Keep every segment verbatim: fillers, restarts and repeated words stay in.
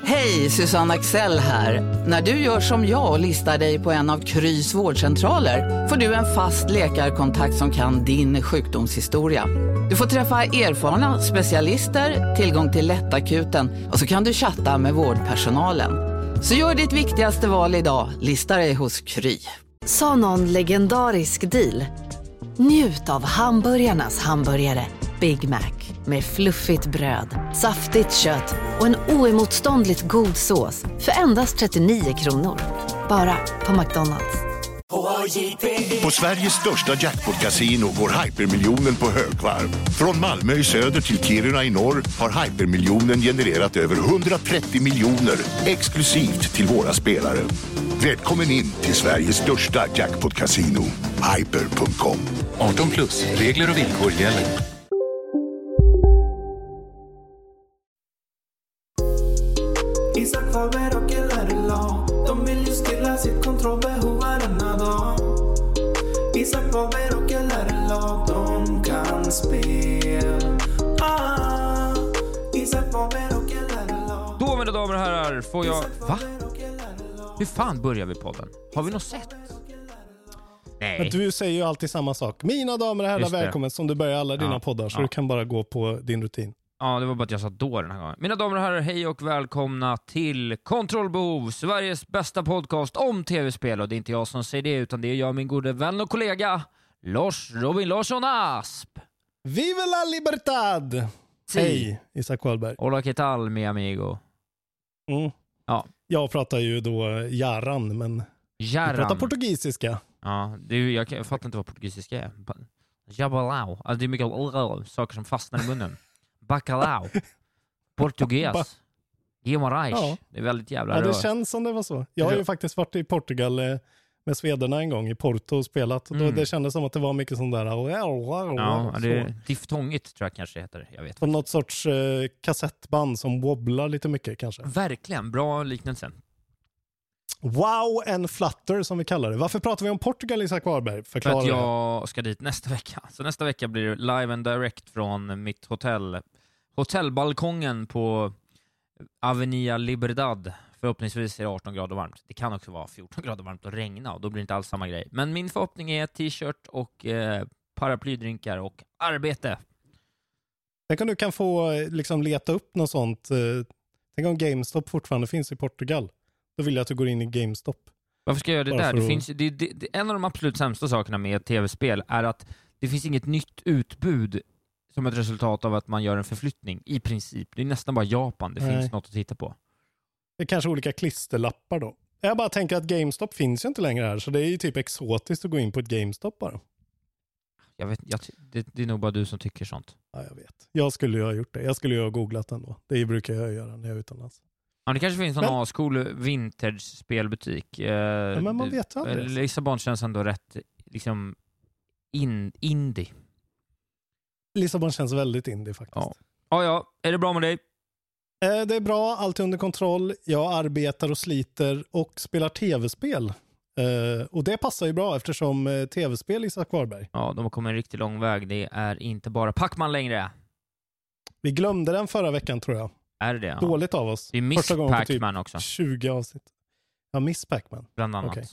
Hej, Susanne Axel här. När du gör som jag och listar dig på en av Krys vårdcentraler får du en fast läkarkontakt som kan din sjukdomshistoria. Du får träffa erfarna specialister, tillgång till lättakuten och så kan du chatta med vårdpersonalen. Så gör ditt viktigaste val idag, listar dig hos Kry. Sa någon legendarisk deal? Njut av hamburgarnas hamburgare Big Mac med fluffigt bröd, saftigt kött och en oemotståndligt god sås för endast trettionio kronor. Bara på McDonald's. På Sveriges största jackpot-casino går hypermiljonen på högvarv. Från Malmö i söder till Kiruna i norr har hypermiljonen genererat över hundratrettio miljoner exklusivt till våra spelare. Välkommen in till Sveriges största jackpot-casino, hyper punkt com. arton plus, regler och villkor gäller. Isak Faber och L-lag, de vill ju stilla sitt kontrollbehov varenda dag. Isak Faber och L-lag, de kan spel. Ah, Isak Faber och L-lag. Då, mina damer och herrar, får jag... Va? Hur fan börjar vi podden? Har vi något sett? Nej. Men du säger ju alltid samma sak. Mina damer och herrar, välkommen som du börjar alla dina ja. poddar. Så ja. du kan bara gå på din rutin. Ja, det var bara att jag sa då den här gången. Mina damer och herrar, hej och välkomna till Kontrollbehov, Sveriges bästa podcast om tv-spel. Och det är inte jag som säger det, utan det är jag, min gode vän och kollega Lars Robin Larsson Asp. Viva la libertad! Si. Hej, Isak Wahlberg. Hola, ¿qué tal, mi amigo? Mm. Ja. Jag pratar ju då jaran, men Jaran. du pratar portugisiska. Ja, det är, jag, jag fattar inte vad portugisiska är. Jabalao. Alltså det är mycket saker som fastnar i munnen. Bacalao. Portugis. Ba- Guimarães. Ja. Det är väldigt jävla Ja, det rör. Känns som det var så. Jag har ju faktiskt varit i Portugal med svederna en gång i Porto och spelat. Mm. Då det kändes som att det var mycket sånt där. Ja, det är diftongigt tror jag kanske heter. Jag vet. På något sorts eh, kassettband som wobblar lite mycket kanske. Verkligen, bra liknelse. Wow and flutter som vi kallar det. Varför pratar vi om Portugal, Isak Wahlberg? Förklara. För att jag ska dit nästa vecka. Så nästa vecka blir det live and direct från mitt hotell. Hotellbalkongen på Avenida Liberdad. Förhoppningsvis är det arton grader varmt. Det kan också vara fjorton grader varmt och regna och då blir det inte alls samma grej. Men min förhoppning är t-shirt och eh, paraplydrinkar och arbete. Tänk om du kan få liksom leta upp något sånt. Tänk om GameStop fortfarande finns i Portugal. Då vill jag att du går in i GameStop. Varför ska jag göra det Bara där? Det att... finns, det, det, det, en av de absolut sämsta sakerna med tv-spel är att det finns inget nytt utbud som ett resultat av att man gör en förflyttning. I princip. Det är nästan bara Japan. Det Nej. finns något att titta på. Det är kanske olika klisterlappar då. Jag bara tänker att GameStop finns ju inte längre här. Så det är ju typ exotiskt att gå in på ett GameStop bara. Jag vet, jag, det, det är nog bara du som tycker sånt. Ja, jag vet. Jag skulle ju ha gjort det. Jag skulle ju ha googlat ändå. Det brukar jag göra när jag är utomlands. Ja, det kanske finns en men... ascool vintage-spelbutik. Eh, ja, men man vet aldrig. Lissabon känns ändå rätt liksom in, indie. Lissabon känns väldigt indie faktiskt. Ja. ja, ja. Är det bra med dig? Eh, det är bra. Allt är under kontroll. Jag arbetar och sliter och spelar tv-spel. Eh, och det passar ju bra eftersom eh, tv-spel Isak Wahlberg. Ja, de har kommit en riktigt lång väg. Det är inte bara Pac-Man längre. Vi glömde den förra veckan tror jag. Är det? Ja. Dåligt av oss. Det är Miss Pac-Man typ också. tjugo avsnitt. Ja, Miss Pac-Man. Bland annat. Okay.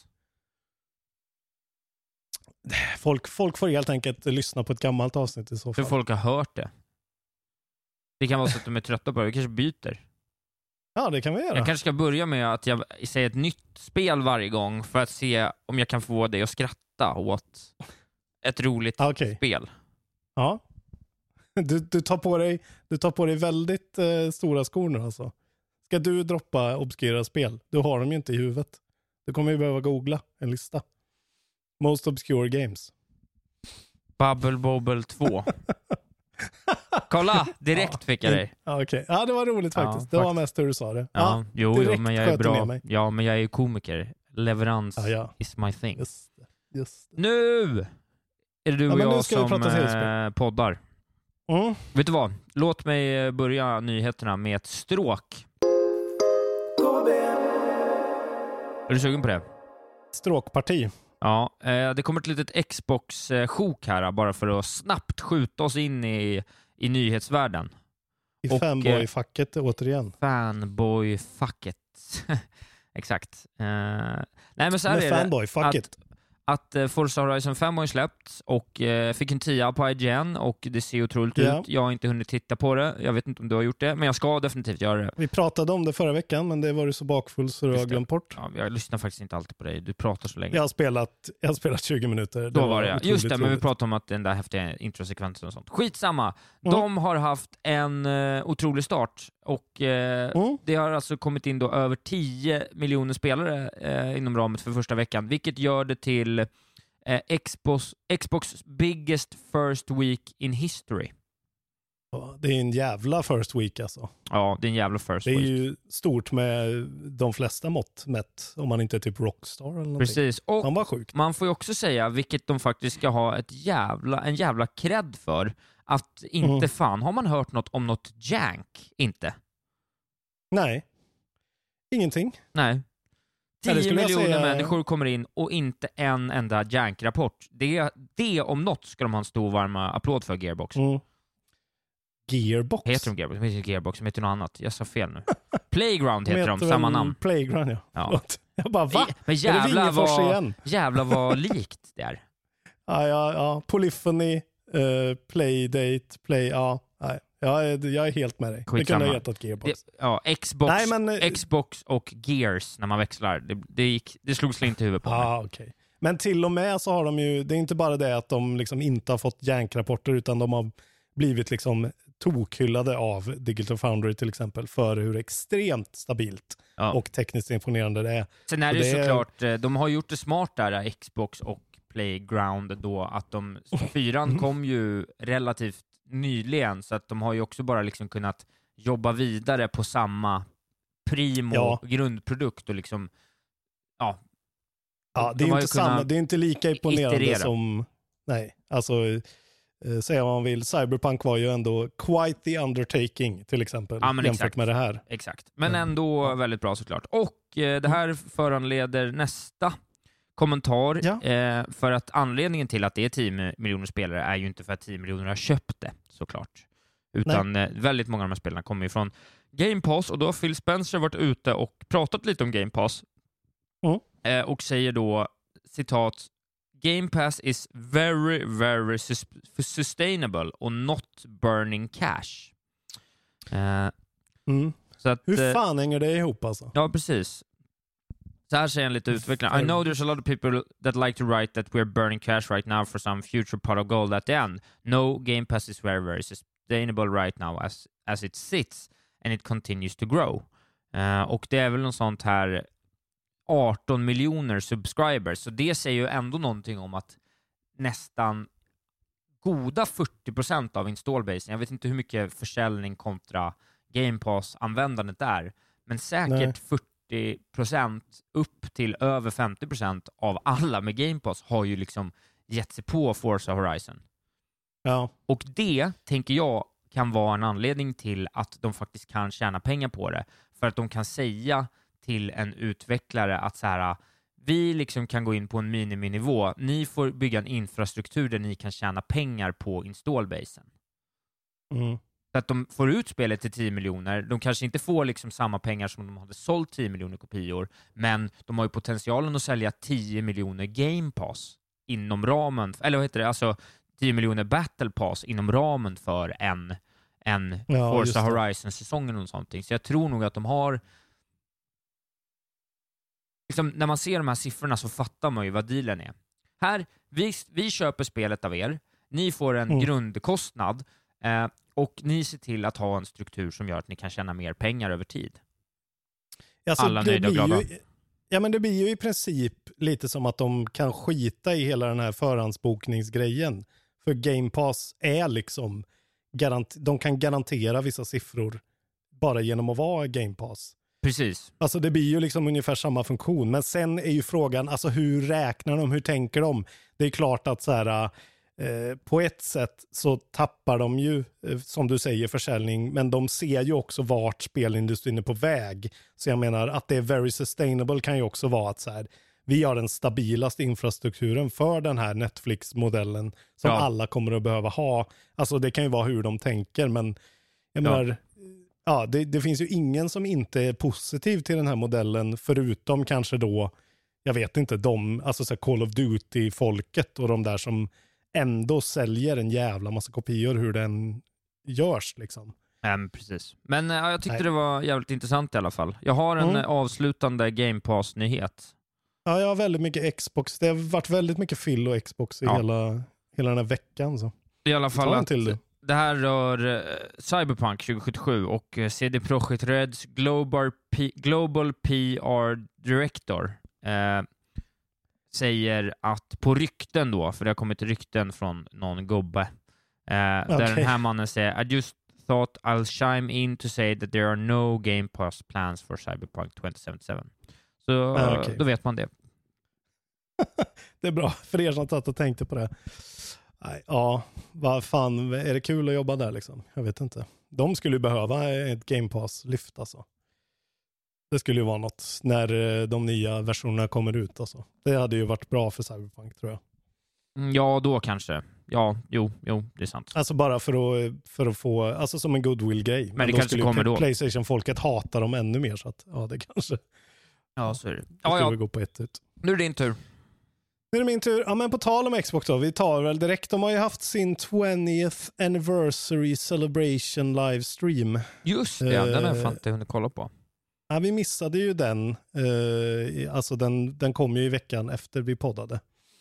Folk, folk får helt enkelt lyssna på ett gammalt avsnitt i så fall. För folk har hört det. Det kan vara så att de är trötta på det. Vi kanske byter. Ja, det kan vi göra. Jag kanske ska börja med att jag säger ett nytt spel varje gång för att se om jag kan få dig att skratta åt ett roligt okay. spel. Ja. Du, du, tar på dig, du tar på dig väldigt eh, stora skor nu alltså. Ska du droppa obskyra spel? Du har dem ju inte i huvudet. Du kommer ju behöva googla en lista. Most obscure games. Bubble Bobble två. Kolla, direkt fick jag dig. Ja, okay. Ja, det var roligt faktiskt. Ja, det var mest hur du sa det. Ja, ja jo, jo, men jag är bra. Ja, men jag är ju komiker. Leverans ja, ja. is my thing. Just det, just det. Nu är det du och ja, jag som äh, poddar. Mm. Vet du vad? Låt mig börja nyheterna med ett stråk. Är du sugen på det? Stråkparti. Ja, eh, det kommer ett litet Xbox-sjok här bara för att snabbt skjuta oss in i, i nyhetsvärlden. I Och, fanboy-facket återigen. Fanboy-facket. Exakt. Uh, nej men så här Men är fanboy-facket. det. Att, att Forza Horizon fem har ju släppts och uh, fick en tia på I G N och det ser otroligt Ja. ut. Jag har inte hunnit titta på det. Jag vet inte om du har gjort det, men jag ska definitivt göra det. Vi pratade om det förra veckan, men det var du så bakfull så du har Just det. glömt bort. Ja, jag lyssnar faktiskt inte alltid på dig. Du pratar så länge. Jag har spelat, jag har spelat tjugo minuter. Det Då var det, otroligt just det, men vi roligt. pratade om att den där häftiga introsekvensen och sånt. Skitsamma. Mm. De har haft en uh, otrolig start och uh, Mm. det har alltså kommit in då över tio miljoner spelare uh, inom ramen för första veckan, vilket gör det till uh, Xbox, Xbox biggest first week in history. Ja, det är en jävla first week alltså. Ja, det är en jävla first Det är week. ju stort med de flesta mått mätt, om man inte är typ Rockstar eller någonting. Precis, och Han var sjukt. man får ju också säga, vilket de faktiskt ska ha ett jävla, en jävla cred för, att inte Mm. fan har man hört något om något jank, inte. Nej, ingenting. Nej. Nej, det tio skulle jag miljoner säga- människor kommer in och inte en enda jank-rapport. Det, det om något ska de ha en stor varma applåd för Gearbox. Mm. Gearbox. Heter de Gearbox? De heter Gearbox, de heter något annat. Jag sa fel nu. Playground De heter de, heter samma väl namn. Playground, ja. Ja. Förlåt. Jag bara, va? Men Är det jävla Wingefors vad, igen? jävla vad likt det är. Ja, ja, ja. Polyphony, uh, Playdate, Play, ja. Nej. Jag, är, jag är helt med dig. Det Skitsamma. kunde ha hetat Gearbox. Det, ja, Xbox, Nej, men, eh, Xbox och Gears när man växlar. Det, det, gick, det slog slint i huvudet på mig. Ah, okay. Men till och med så har de ju, det är inte bara det att de liksom inte har fått jank-rapporter, utan de har blivit liksom tokhyllade av Digital Foundry till exempel för hur extremt stabilt Ja. och tekniskt imponerande det är. Sen är det Och ju det är- såklart, eh, de har gjort det smart där, Xbox och Playground då, att de, fyran kom ju relativt nyligen, så att de har ju också bara liksom kunnat jobba vidare på samma primo Ja. grundprodukt och liksom, ja. Ja, De det är har ju ju inte samma, kunnat det är inte lika imponerande iterera. som, nej, alltså eh, säga vad man vill, Cyberpunk var ju ändå quite the undertaking till exempel, Ja, men jämfört exakt. med det här. Exakt. Men Mm. ändå väldigt bra såklart. Och eh, det här föranleder nästa kommentar. Ja. Eh, för att anledningen till att det är tio miljoner spelare är ju inte för att tio miljoner har köpt det, såklart. Utan eh, väldigt många av de här spelarna kommer ju från Game Pass, och då har Phil Spencer varit ute och pratat lite om Game Pass. Mm. Eh, och säger då, citat, Game Pass is very, very sus- sustainable och not burning cash. Eh, Mm. så att, Hur eh, fan hänger det ihop alltså? Ja, precis. Så här säger en lite utvecklare. I know there's a lot of people that like to write that we're burning cash right now for some future pot of gold at the end. No, Game Pass is very, very sustainable right now as, as it sits and it continues to grow. Uh, och det är väl något sånt här arton miljoner subscribers, så det säger ju ändå någonting om att nästan goda fyrtio procent av installbasen, jag vet inte hur mycket försäljning kontra Game Pass-användandet är, men säkert Nej. fyrtio procent upp till över femtio procent av alla med Game Pass har ju liksom gett sig på Forza Horizon. Ja. Och det, tänker jag, kan vara en anledning till att de faktiskt kan tjäna pengar på det. För att de kan säga till en utvecklare att så här, vi liksom kan gå in på en miniminivå. Ni får bygga en infrastruktur där ni kan tjäna pengar på installbasen. Mm. Så att de får ut spelet till tio miljoner. De kanske inte får liksom samma pengar som de hade sålt tio miljoner kopior, men de har ju potentialen att sälja tio miljoner Game Pass inom ramen, eller vad heter det, alltså tio miljoner Battle Pass inom ramen för en, en Ja, Forza just det. Horizon-säsong eller något sånt. Så jag tror nog att de har liksom, när man ser de här siffrorna så fattar man ju vad dealen är. Här, vi, vi köper spelet av er, ni får en Mm. grundkostnad eh, och ni ser till att ha en struktur som gör att ni kan tjäna mer pengar över tid. Alltså, Alla det nöjda och blir glada. Ju, ja, men det blir ju i princip lite som att de kan skita i hela den här förhandsbokningsgrejen. För Game Pass är liksom, garant, de kan garantera vissa siffror bara genom att vara Game Pass. Precis. Alltså det blir ju liksom ungefär samma funktion. Men sen är ju frågan, alltså hur räknar de, hur tänker de? Det är klart att så här, eh, på ett sätt så tappar de ju, eh, som du säger, försäljning. Men de ser ju också vart spelindustrin är på väg. Så jag menar att det är very sustainable kan ju också vara att så här, vi har den stabilaste infrastrukturen för den här Netflix-modellen som Ja. alla kommer att behöva ha. Alltså det kan ju vara hur de tänker, men jag Ja. menar, ja, det, det finns ju ingen som inte är positiv till den här modellen förutom kanske då, jag vet inte, de, alltså så Call of Duty-folket och de där som ändå säljer en jävla massa kopior hur den görs liksom. Mm, precis. Men ja, jag tyckte Nej. det var jävligt intressant i alla fall. Jag har en Mm. avslutande Game Pass-nyhet. Ja, jag har väldigt mycket Xbox. Det har varit väldigt mycket fill och Xbox i Ja. hela, hela den här veckan. Så. I alla fall Ta en att till du. det här rör uh, Cyberpunk tjugo sjuttiosju och uh, C D Projekt Reds Global, P- Global P R Director uh, säger att på rykten då, för det har kommit rykten från någon gubbe, uh, där Okej. den här mannen säger I just thought I'll chime in to say that there are no Game Pass plans for Cyberpunk tjugo sjuttiosju. Så Ah, okej. då vet man det. Det är bra för er som satt och tänkte på det. Nej, ja, vad fan, är det kul att jobba där liksom? Jag vet inte. De skulle ju behöva ett Game Pass-lyft alltså. Det skulle ju vara något när eh, de nya versionerna kommer ut alltså. Det hade ju varit bra för Cyberpunk tror jag. Mm, Ja, då kanske. Ja, jo, jo, det är sant. Alltså bara för att, för att få, alltså som en goodwill-grej. Men det då kanske skulle kommer ju då. PlayStation-folket hata dem ännu mer så att, ja det kanske. Ja, så är det. Det Ja, skulle ja, gå på ett ut. nu är det din tur. Nu är det min tur. Ja, men på tal om Xbox då. Vi tar väl direkt. De har ju haft sin twentieth anniversary celebration livestream. Just det, den har jag Eh, fan inte hunnit kolla på. Ja, vi missade ju den. Eh, alltså den, den kom ju i veckan efter vi poddade.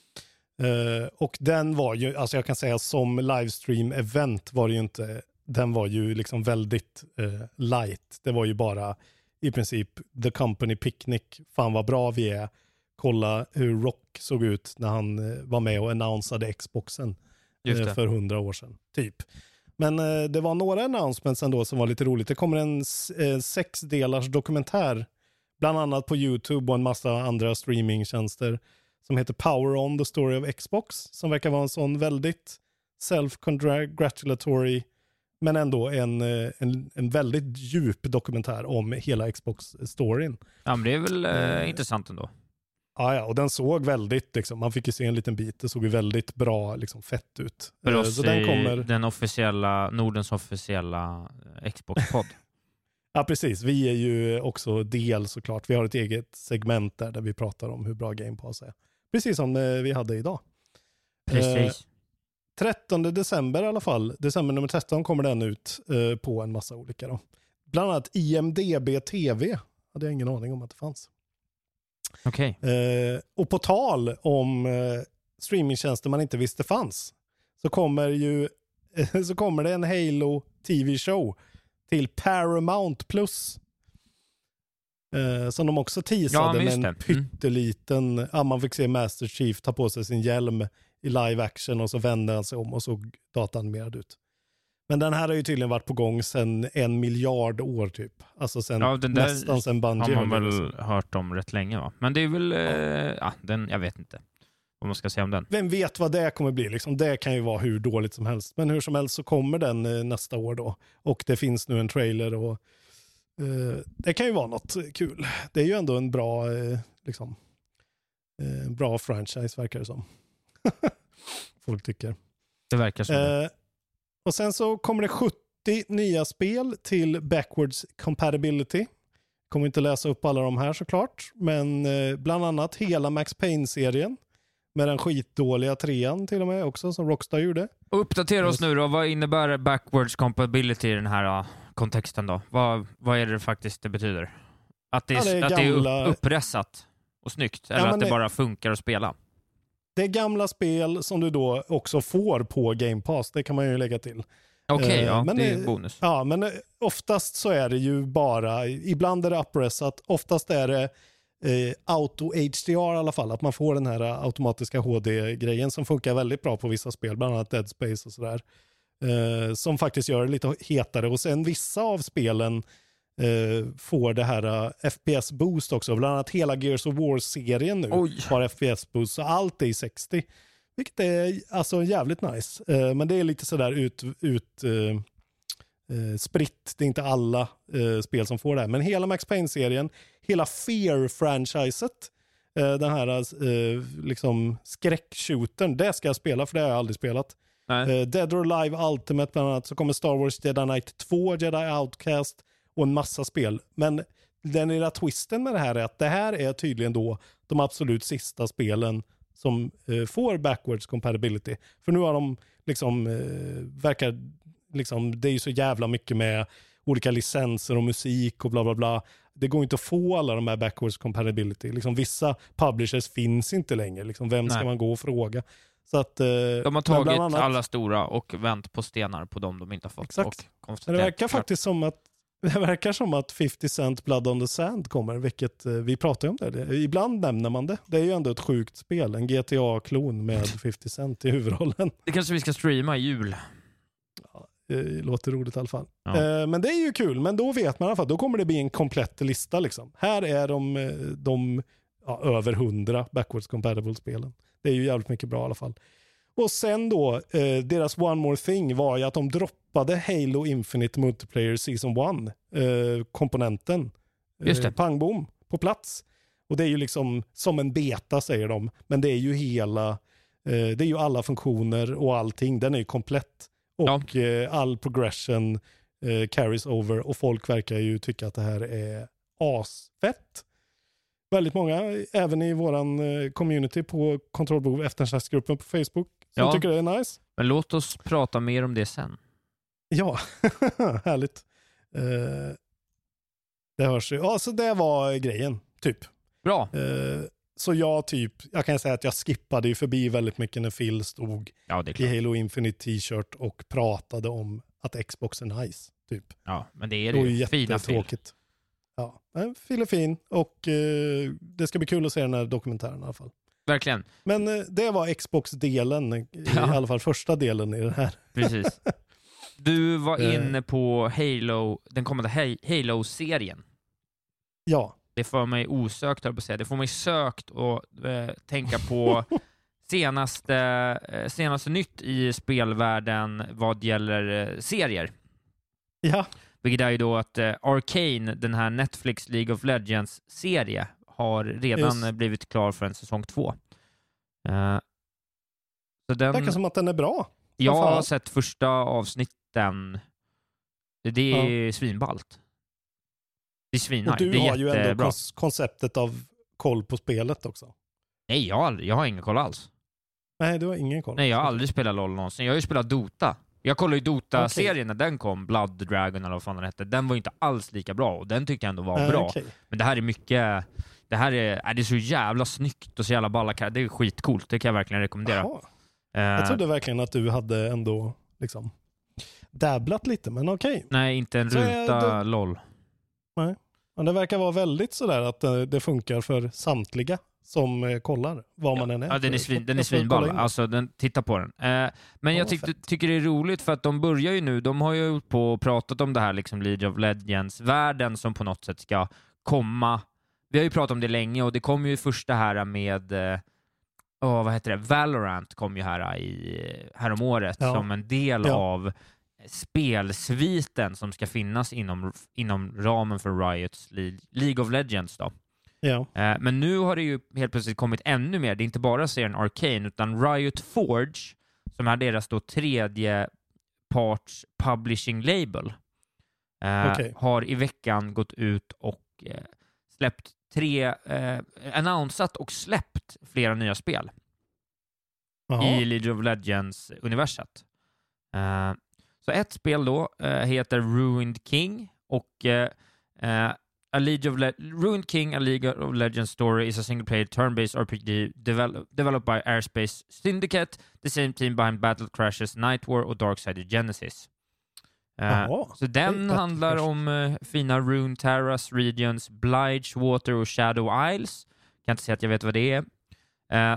Eh, och den var ju, alltså jag kan säga som livestream-event var det ju inte, den var ju liksom väldigt eh, light. Det var ju bara i princip The Company Picnic. Fan vad bra vi är. Kolla hur Rock såg ut när han eh, var med och annonsade Xboxen Just eh, det. för hundra år sedan, typ. Men eh, det var några announcements ändå som var lite roligt. Det kommer en eh, sexdelars dokumentär, bland annat på YouTube och en massa andra streamingtjänster, som heter Power On, The Story of Xbox, som verkar vara en sån väldigt self-congratulatory, men ändå en, eh, en, en väldigt djup dokumentär om hela Xbox-storyn. Ja, men det är väl eh, Eh, intressant ändå. Ja, ja, och den såg väldigt, liksom, man fick ju se en liten bit, det såg ju väldigt bra, liksom, fett ut. För Eh, oss så den i kommer... den officiella, Nordens officiella eh, Xbox-podd. Ja, precis. Vi är ju också del såklart. Vi har ett eget segment där, där vi pratar om hur bra Game Pass är. Precis som eh, vi hade idag. Precis. trettonde december i alla fall. December nummer tretton kommer den ut eh, på en massa olika då. Bland annat I M D B T V. Hade jag ingen aning om att det fanns. Okej. Eh, och på tal om eh, streamingtjänster man inte visste fanns, så kommer ju så kommer det en Halo T V-show till Paramount Plus. Eh, som de också teasade Ja, men med just en det. Mm. pytteliten, ja, man fick se Master Chief ta på sig sin hjälm i live action och så vände han sig om och såg datanimerad ut. Men den här har ju tydligen varit på gång sedan en miljard år typ. Alltså sen, Ja, den där nästan sen Bungie Har man höll väl det. hört om rätt länge, va? Men det är väl, eh, ja, den, jag vet inte vad man ska säga om den. Vem vet vad det kommer bli liksom. Det kan ju vara hur dåligt som helst. Men hur som helst så kommer den eh, nästa år då. Och det finns nu en trailer och eh, det kan ju vara något kul. Det är ju ändå en bra eh, liksom eh, bra franchise verkar det som. Folk tycker. Det verkar som det. Eh, och sen så kommer det sjuttio nya spel till Backwards Compatibility. Kommer inte läsa upp alla de här såklart. Men eh, bland annat hela Max Payne-serien. Med den skitdåliga trean till och med också som Rockstar gjorde. Och uppdatera oss nu då. Vad innebär backwards compatibility i den här uh, kontexten då? Vad, vad är det faktiskt det betyder? Att det är, Ja, det är att gamla- det är upp, uppressat och snyggt? Eller Ja, men att det det- bara funkar att spela? Det är gamla spel som du då också får på Game Pass. Det kan man ju lägga till. Okej, Eh, ja, men det är det- bonus. Ja, men eh, oftast så är det ju bara, ibland är det uppressat, oftast är det eh, auto H D R i alla fall, att man får den här automatiska H D-grejen som funkar väldigt bra på vissa spel, bland annat Dead Space och sådär. Eh, som faktiskt gör det lite hetare. Och sen vissa av spelen eh, får det här uh, F P S-boost också, bland annat hela Gears of War-serien nu Oj. har F P S-boost, så allt är i sextio. Vilket är alltså jävligt nice. Eh, men det är lite sådär ut, ut eh, eh, spritt. Det är inte alla eh, spel som får det här. Men hela Max Payne-serien, hela Fear-franchiset, eh, den här eh, liksom skräckshootern, det ska jag spela för det har jag aldrig spelat. Nej. Eh, Dead or Alive Ultimate bland annat, så kommer Star Wars Jedi Knight två, Jedi Outcast, och en massa spel. Men den lilla twisten med det här är att det här är tydligen då de absolut sista spelen som eh, får backwards compatibility. För nu har de liksom, eh, verkar liksom, det är ju så jävla mycket med olika licenser och musik och bla bla bla. Det går inte att få alla de här backwards compatibility. Liksom, vissa publishers finns inte längre. Liksom, vem ska Nej. man gå och fråga? Så att, eh, de har tagit annat, alla stora och vänt på stenar på dem de inte har fått. Exakt. Och det verkar faktiskt som att det verkar som att fifty Cent Blood on the Sand kommer, vilket eh, vi pratar om det. det. Ibland nämner man det. Det är ju ändå ett sjukt spel. En G T A-klon med fifty Cent i huvudrollen. Det kanske vi ska streama i jul. Ja, det låter roligt i alla fall. Ja. Eh, men det är ju kul. Men då vet man i alla fall, då kommer det bli en komplett lista. Liksom. Här är de, de ja, över hundra backwards compatible spelen. Det är ju jävligt mycket bra i alla fall. Och sen då, eh, deras One More Thing var ju att de droppade Halo Infinite Multiplayer Season ett eh, komponenten. Eh, Just det. Pang bom, på plats. Och det är ju liksom som en beta säger de. Men det är ju hela, eh, det är ju alla funktioner och allting. Den är ju komplett. Och ja. eh, all progression eh, carries over. Och folk verkar ju tycka att det här är asfett. Väldigt många, även i våran community på Kontrollbehov eftersnacksgruppen på Facebook, som ja. tycker det är nice. Men låt oss prata mer om det sen. Ja, härligt. Uh, det hörs ju. Ja, så det var grejen, typ. Bra. Uh, så jag typ, jag kan säga att jag skippade ju förbi väldigt mycket när Phil stod ja, i Halo Infinite t-shirt och pratade om att Xbox är nice, typ. Ja, men det är det ju. Fina Phil. Ja, Phil är fin och eh, det ska bli kul att se den här dokumentären i alla fall. Verkligen. Men eh, det var Xbox-delen, i ja. alla fall första delen i den här. Precis. Du var inne på Halo, den kommande Halo-serien. Ja. Det får mig osökt, jag på att säga. Det får mig sökt att eh, tänka på senaste, eh, senaste nytt i spelvärlden vad gäller eh, serier. Ja. Vilket är ju då att uh, Arcane, den här Netflix League of Legends-serie, har redan Just. blivit klar för en säsong två. Uh, så den... Det verkar som att den är bra. Jag har sett första avsnitten. Det är ja. svinballt. Det är svinhaj. Och du det är har ju ändå bra. konceptet av koll på spelet också. Nej, jag har, aldrig, jag har ingen koll alls. Nej, du har ingen koll. Nej, jag har aldrig spelat LoL någonsin. Jag har ju spelat Dota. Jag kollade ju Dota-serien okay. när den kom, Blood Dragon eller vad fan den hette. Den var ju inte alls lika bra och den tyckte jag ändå var äh, bra. Okay. Men det här är mycket, det här är, är det så jävla snyggt och så jävla balla. Det är skitcoolt, det kan jag verkligen rekommendera. Uh, jag trodde verkligen att du hade ändå liksom dabblat lite, men okej. Okay. Nej, inte en så ruta det... LOL. Nej, men det verkar vara väldigt sådär att det funkar för samtliga som eh, kollar vad ja. man än är. Ja, den är, svin, den är svinball. Alltså, den, titta på den. Eh, men ja, jag tyck, tycker det är roligt för att de börjar ju nu, de har ju på och pratat om det här liksom League of Legends-världen som på något sätt ska komma. Vi har ju pratat om det länge och det kom ju första här med eh, oh, vad heter det? Valorant kom ju här i härom året ja. som en del ja. av spelsviten som ska finnas inom, inom ramen för Riots League of Legends då. Ja. Men nu har det ju helt plötsligt kommit ännu mer. Det är inte bara serien Arcane utan Riot Forge, som är deras då tredje parts publishing label, okay. har i veckan gått ut och släppt tre, eh, annonsat och släppt flera nya spel Aha. i League of Legends-universat. Uh, så ett spel då uh, heter Ruined King och uh, A League of Le- Ruined King, A League of Legends story is a single-player turn-based R P G devel- developed by Airspace Syndicate, the same team behind Battle Crashes, Night War och Darksided Genesis. Uh, oh, så den handlar om uh, fina Rune Terras, Regions, Blige, Water och Shadow Isles. Kan inte säga att jag vet vad det är. Uh,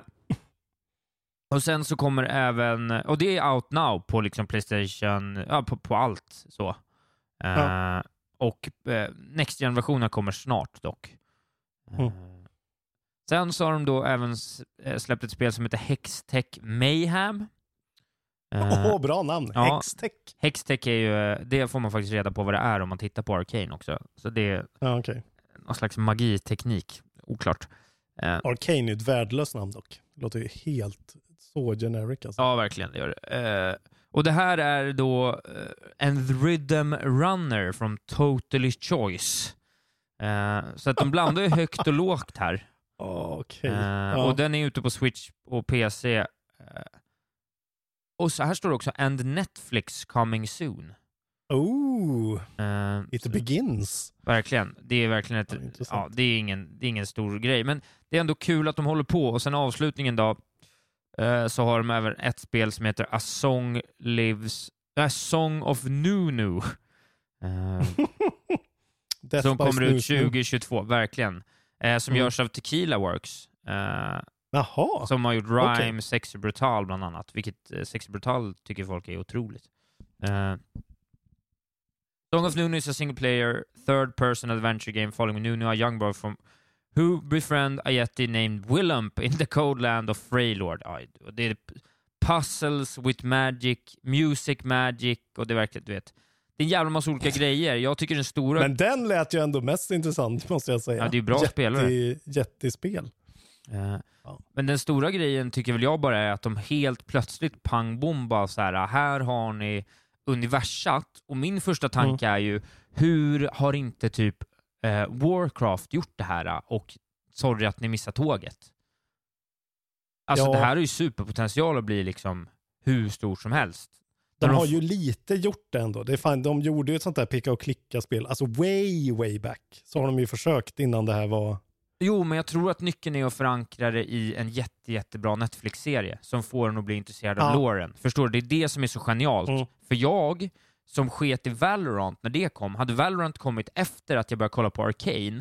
och sen så kommer även, och det är out now på liksom PlayStation, ja, på, på allt så. Uh, ja. Och uh, Next Gen-versionen kommer snart dock. Uh, mm. Sen så har de då även släppt ett spel som heter Hextech Mayhem. Åh, oh, bra namn. Ja, Hextech. Hextech är ju, det får man faktiskt reda på vad det är om man tittar på Arcane också. Så det är ja, okay. någon slags magiteknik, oklart. Uh, Arcane är ett värdelöst namn dock. Det låter ju helt så generic alltså. Ja, verkligen. Det gör det. Uh, Och det här är då uh, en Rhythm Runner från Totally Choice. Uh, så att de blandar ju högt och lågt här. Okej. Uh, ja. Och den är ute på Switch och P C. Uh, och så här står det också And Netflix coming soon. Oh, Uh, it så, begins. verkligen. Det är verkligen ett, Ja, ja, det är ingen, det är ingen stor grej. Men det är ändå kul att de håller på. Och sen avslutningen då, uh, så har de även ett spel som heter A Song Lives, A Song of Nunu. Uh, som kommer ut tjugo tjugotvå, verkligen. Uh, som mm. görs av Tequila Works. Uh, Jaha. Som har gjort Rhyme, okay. Sexy Brutal bland annat. Vilket uh, Sexy Brutal tycker folk är otroligt. Uh, Song of Nunu is a single-player, third-person adventure game following Nunu, a young boy from who befriend a yeti named Willump in the cold land of Freylord. Ja, det är puzzles with magic, music magic, och det är verkligen, du vet, det är en jävla massa olika grejer. Jag tycker den stora... Men den lät ju ändå mest intressant, måste jag säga. Ja, det är bra Jätte, spelare. Jättespel. Uh, ja. Men den stora grejen tycker väl jag bara är att de helt plötsligt pangbombar så här, här har ni universat, och min första tanke mm. är ju, hur har inte typ eh, Warcraft gjort det här, och sorry att ni missar tåget. Alltså ja. Det här är ju superpotential att bli liksom hur stort som helst. De, de har f- ju lite gjort det ändå. Det är fan, de gjorde ju ett sånt där picka och klicka spel, alltså way way back. Så har de ju försökt innan det här var... Jo, men jag tror att nyckeln är att förankra det i en jätte, jättebra Netflix-serie som får en att bli intresserad av ja. Loren. Förstår du? Det är det som är så genialt. Mm. För jag, som sket i Valorant när det kom, hade Valorant kommit efter att jag började kolla på Arcane,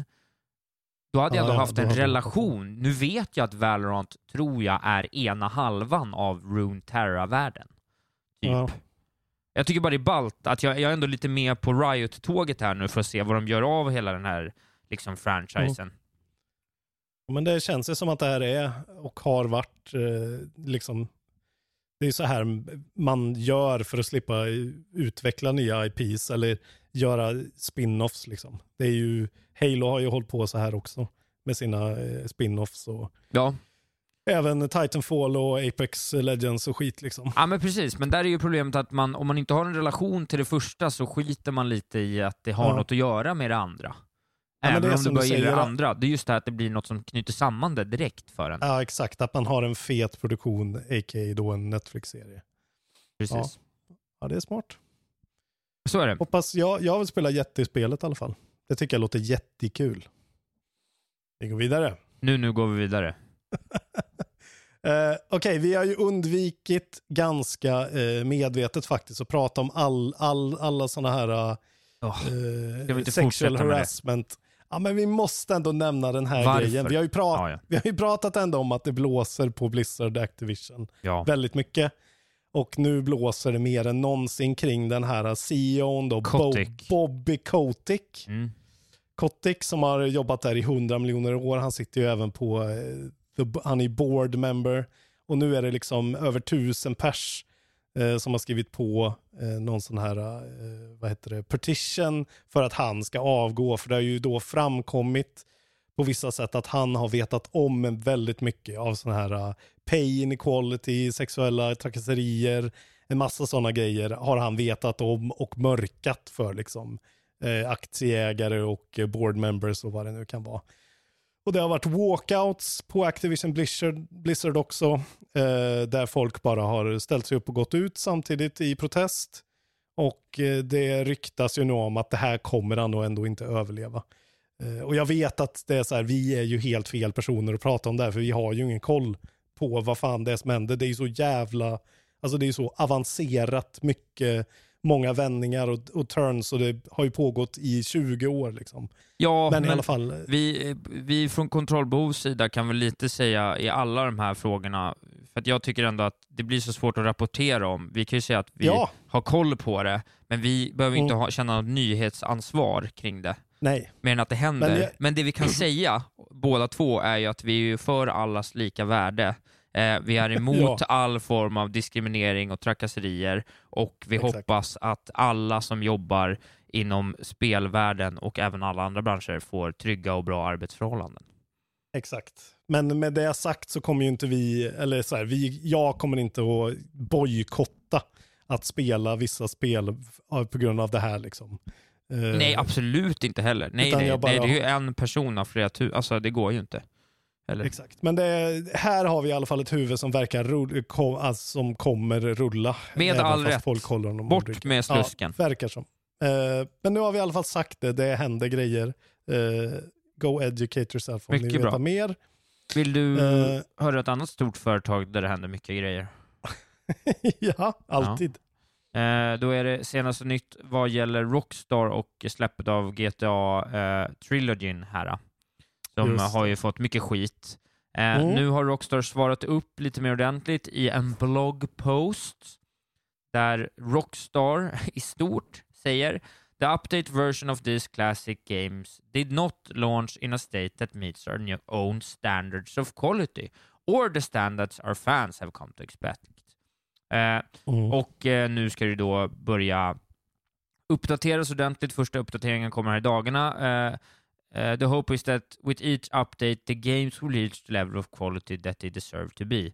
då hade ja, jag ändå haft en relation. Nu vet jag att Valorant, tror jag, är ena halvan av Runeterra-världen. Typ. Ja. Jag tycker bara det är ballt att jag, jag är ändå lite med på Riot-tåget här nu för att se vad de gör av hela den här liksom franchisen. Mm. Men det känns ju som att det här är och har varit eh, liksom, det är så här man gör för att slippa utveckla nya I Ps eller göra spin-offs liksom. Det är ju, Halo har ju hållit på så här också med sina eh, spin-offs och ja. Även Titanfall och Apex Legends och skit liksom. Ja, men precis, men där är ju problemet att man, om man inte har en relation till det första, så skiter man lite i att det har ja. något att göra med det andra. Ja, även det om du börjar gilla det andra. Det är just det här att det blir något som knyter samman det direkt för en. Ja, exakt. Att man har en fet produktion, a k a då en Netflix-serie. Precis. Ja, ja det är smart. Så är det. Hoppas jag, jag vill spela jättespelet i alla fall. Det tycker jag låter jättekul. Vi går vidare. Nu, nu går vi vidare. uh, Okej, okay, vi har ju undvikit ganska uh, medvetet faktiskt att prata om all, all, alla sådana här uh, uh, sexual harassment. Ja, men vi måste ändå nämna den här Varför? grejen. Vi har, ju prat- ja, ja. vi har ju pratat ändå om att det blåser på Blizzard Activision ja. väldigt mycket. Och nu blåser det mer än någonsin kring den här C E O:n då, Kotick. Bob- Bobby Kotick. Mm. Kotick som har jobbat där i hundra miljoner år. Han sitter ju även på, uh, the, han är board member. Och nu är det liksom över tusen pers uh, som har skrivit på uh, någon sån här, uh, vad heter det, petition för att han ska avgå. För det har ju då framkommit på vissa sätt att han har vetat om väldigt mycket av såna här uh, pay inequality, sexuella trakasserier, en massa sådana grejer har han vetat om och mörkat för liksom uh, aktieägare och uh, board members och vad det nu kan vara. Och det har varit walkouts på Activision Blizzard, Blizzard också, uh, där folk bara har ställt sig upp och gått ut samtidigt i protest. Och uh, det ryktas ju nu om att det här kommer han nog ändå inte överleva. Uh, och jag vet att det är så här, vi är ju helt fel personer att prata om det här, för vi har ju ingen koll på vad fan det är som händer. Det är ju så jävla, alltså det är ju så avancerat mycket, många vändningar och, och turns, och det har ju pågått i tjugo år liksom. Ja, men, men i alla fall vi, vi från kontrollbehovs sida kan väl lite säga i alla de här frågorna, för att jag tycker ändå att det blir så svårt att rapportera om. Vi kan ju säga att vi ja. har koll på det, men vi behöver inte mm. ha, känna något nyhetsansvar kring det. Nej. Mer än att det händer. Men, jag... men det vi kan säga, båda två, är ju att vi är ju för allas lika värde. Eh, vi är emot ja. all form av diskriminering och trakasserier, och vi Exakt. hoppas att alla som jobbar inom spelvärlden och även alla andra branscher får trygga och bra arbetsförhållanden. Exakt. Men med det sagt så kommer ju inte vi, eller så här, vi, jag kommer inte att bojkotta att spela vissa spel på grund av det här liksom. Nej, absolut inte heller. Nej, nej, bara... nej, det är ju en person av flera tusen. Alltså, det går ju inte. Eller? Exakt. Men det, här har vi i alla fall ett huvud som verkar rull, kom, alltså, som kommer rulla. Med all rätt. Folk håller honom bort ordentligt. med slusken. Ja, verkar som. Uh, men nu har vi i alla fall sagt det. Det händer grejer. Uh, go educate yourself om mycket ni vill bra. veta mer. Vill du uh, höra ett annat stort företag där det händer mycket grejer? Ja, alltid. Ja. Uh, då är det senaste nytt vad gäller Rockstar och släppet av G T A uh, Trilogyn här. Som har ju fått mycket skit. Uh, mm. Nu har Rockstar svarat upp lite mer ordentligt i en bloggpost där Rockstar i stort säger The update version of these classic games did not launch in a state that meets our new own standards of quality or the standards our fans have come to expect. Uh, mm. Och uh, nu ska det då börja uppdateras ordentligt. Första uppdateringen kommer här i dagarna. Uh, uh, the hope is that with each update the games will reach the level of quality that they deserve to be.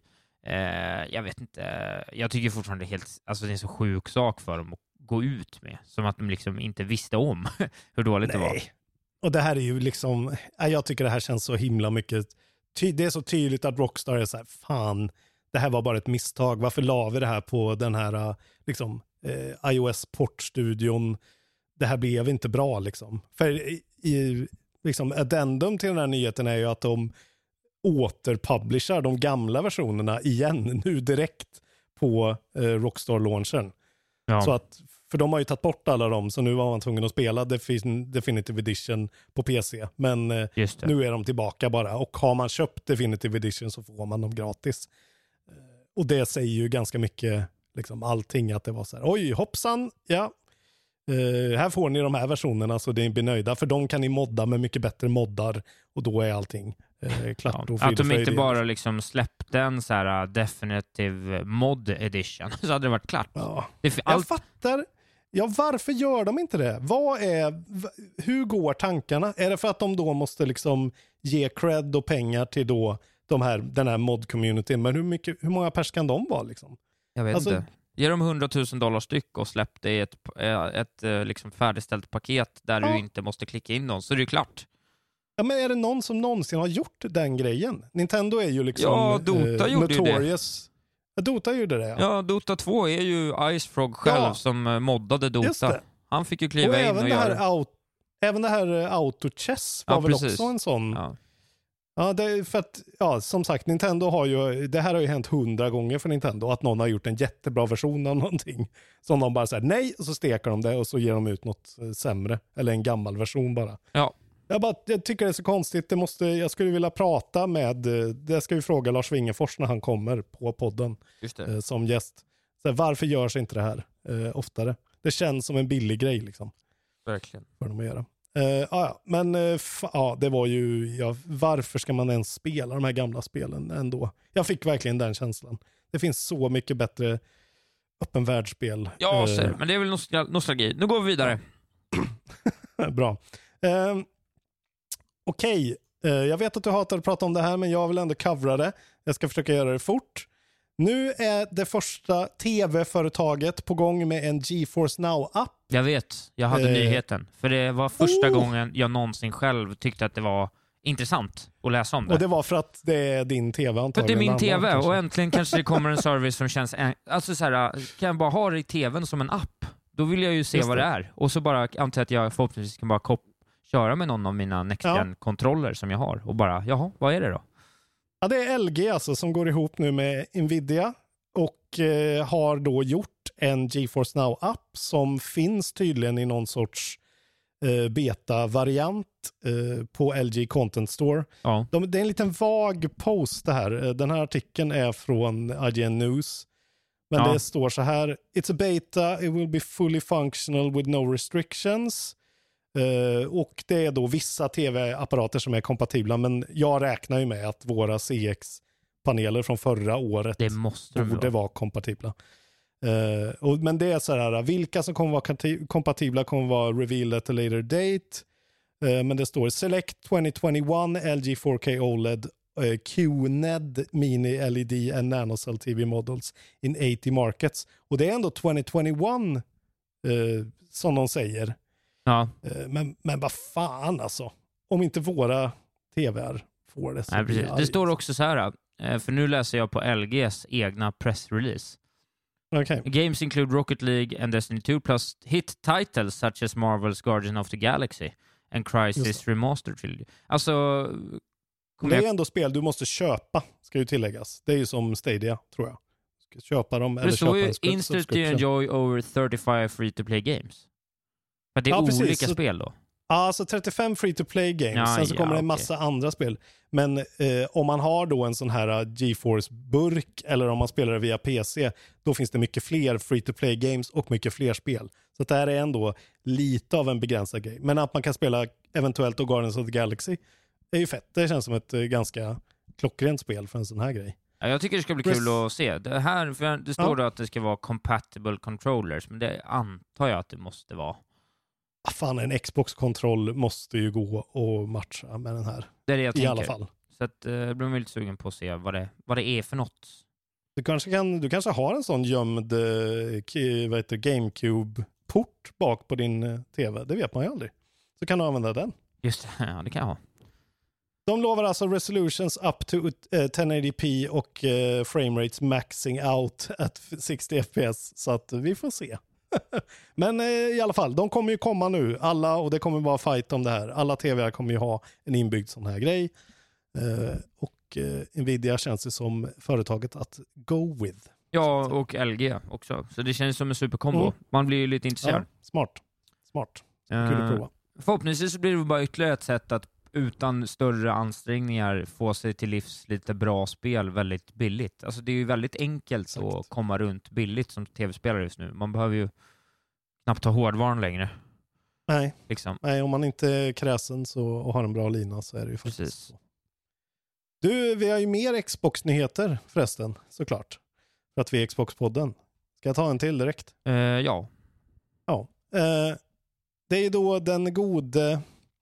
Uh, jag vet inte. Jag tycker fortfarande helt, alltså det är en så sjuk sak för dem att gå ut med. Som att de liksom inte visste om hur dåligt Nej. det var. Och det här är ju liksom, jag tycker det här känns så himla mycket, ty- det är så tydligt att Rockstar är så här, fan, det här var bara ett misstag. Varför la vi det här på den här liksom eh, iOS-portstudion? Det här blev inte bra liksom. För i, i liksom addendum till den här nyheten är ju att de återpublishar de gamla versionerna igen nu direkt på eh, Rockstar-launchen. Ja. Så att, för de har ju tagit bort alla dem, så nu var man tvungen att spela Defin- Definitive Edition på P C. Men eh, nu är de tillbaka bara. Och har man köpt Definitive Edition så får man dem gratis. Eh, och det säger ju ganska mycket, liksom allting, att det var så här, oj hoppsan, ja. Uh, här får ni de här versionerna så det blir nöjda, för de kan ni modda med mycket bättre moddar och då är allting uh, klart. Ja, att de inte bara liksom släppte en så här uh, definitive mod edition så hade det varit klart. Ja. Det jag allt... fattar, ja, varför gör de inte det? Vad är, v- hur går tankarna? Är det för att de då måste liksom ge cred och pengar till då de här, den här mod-communityn? Men hur, mycket, hur många pers kan de vara liksom? Jag vet alltså, inte. Ge dem hundratusen dollar styck och släpp det i ett, ett, ett liksom färdigställt paket där ja. du inte måste klicka in någon, så är det ju klart. Ja, men är det någon som någonsin har gjort den grejen? Nintendo är ju liksom ja, Dota eh, gjorde notorious. Det. Ja, Dota gjorde det, ja. Ja, Dota två är ju Icefrog själv ja. som moddade Dota. Han fick ju kliva och in även och det här göra... Out, även det här Auto-chess var ja, väl också en sån... Ja. Ja, det är för att, ja, som sagt, Nintendo har ju, det här har ju hänt hundra gånger för Nintendo, att någon har gjort en jättebra version av någonting som de bara säger nej, och så stekar de det och så ger de ut något sämre, eller en gammal version bara. Ja. Jag, bara, jag tycker det är så konstigt, det måste, jag skulle vilja prata med, det ska vi fråga Lars Wingefors när han kommer på podden eh, som gäst. Så varför görs inte det här eh, oftare? Det känns som en billig grej liksom. Verkligen. För dem att göra. Uh, ja, men uh, f- ja, det var ju, ja, varför ska man ens spela de här gamla spelen ändå? Jag fick verkligen den känslan. Det finns så mycket bättre öppen världsspel. Ja, uh, ser, men det är väl nostal- nostalgi. Nu går vi vidare. Bra. Uh, Okej, okay. uh, jag vet att du hatar att prata om det här, men jag vill ändå covra det. Jag ska försöka göra det fort. Nu är det första tv-företaget på gång med en GeForce Now-app. Jag vet, jag hade eh. nyheten. För det var första oh. gången jag någonsin själv tyckte att det var intressant att läsa om det. Och det var för att det är din tv antagligen. För att det är min tv kanske. Och äntligen kanske det kommer en service som känns... Alltså så här, kan jag bara ha det i tvn som en app? Då vill jag ju se Just vad det. det är. Och så bara antar att jag förhoppningsvis kan bara kop- köra med någon av mina Next-Gen-kontroller ja. som jag har. Och bara, jaha, vad är det då? Ja, det är L G alltså som går ihop nu med Nvidia och eh, har då gjort en GeForce Now-app som finns tydligen i någon sorts eh, beta-variant eh, på L G Content Store. Ja. De, det är en liten vag post det här. Den här artikeln är från I G N News. Men ja. det står så här: It's a beta, it will be fully functional with no restrictions. Uh, och det är då vissa tv-apparater som är kompatibla, men jag räknar ju med att våra C X-paneler från förra året det måste borde vara kompatibla. Uh, och, men det är så här, vilka som kommer vara kompatibla kommer vara revealed at a later date. Uh, men det står Select tjugo tjugoett L G four K O L E D uh, Q N E D Mini L E D and Nanocell T V models in åttio markets. Och det är ändå tjugohundratjugoett uh, som de säger. Ja. Uh, men, men vad fan alltså. Om inte våra T V:ar får det så. Nej, precis. Det står också så här, för nu läser jag på L G:s egna pressrelease. Okay. Games include Rocket League and Destiny two plus hit titles such as Marvel's Guardian of the Galaxy and Crysis Remastered Trilogy. Alltså... Det är ändå spel du måste köpa, ska ju tilläggas. Det är ju som Stadia, tror jag. Du ska köpa dem eller köpa en subscription. Instantly enjoy over thirty-five free-to-play games. För det är ja, olika så, spel då? Ja, alltså trettiofem free-to-play games. Ja, Sen så ja, kommer det en okay. massa andra spel. Men eh, om man har då en sån här GeForce-burk eller om man spelar det via P C, då finns det mycket fler free-to-play games och mycket fler spel. Så det här är ändå lite av en begränsad grej. Men att man kan spela eventuellt då Guardians of the Galaxy är ju fett. Det känns som ett ganska klockrent spel för en sån här grej. Ja, jag tycker det ska bli kul Rest... att se. Det här, för det står ja. då att det ska vara compatible controllers, men det antar jag att det måste vara. Ah, fan, en Xbox-kontroll måste ju gå och matcha med den här. Det är det jag I tänker. alla fall. Så att, eh, jag blir lite sugen på att se vad det, vad det är för något. Du kanske, kan, du kanske har en sån gömd eh, vad heter, GameCube-port bak på din eh, T V. Det vet man ju aldrig. Så kan du använda den. Just det, ja det kan jag ha. De lovar alltså resolutions up to uh, ten eighty p och uh, framerates maxing out at sextio F P S. Så att vi får se. Men uh, i alla fall, de kommer ju komma nu. Alla, och det kommer vara fight om det här. Alla T V:ar kommer ju ha en inbyggd sån här grej. Uh, och uh, Nvidia känns det som företaget att go with. Ja, och L G också. Så det känns som en superkombo. Mm. Man blir ju lite intresserad. Ja, smart. Smart. Uh, Kul att prova. Förhoppningsvis så blir det bara ytterligare ett sätt att utan större ansträngningar få sig till livs lite bra spel väldigt billigt. Alltså det är ju väldigt enkelt Exakt. att komma runt billigt som tv-spelare just nu. Man behöver ju knappt ta hårdvaran längre. Nej, liksom. Nej om man inte är kräsen så, och har en bra lina så är det ju faktiskt Precis. så. Du, vi har ju mer Xbox-nyheter förresten, såklart. För att vi är Xbox-podden. Ska jag ta en till direkt? Uh, ja. Ja. Uh, det är då den gode...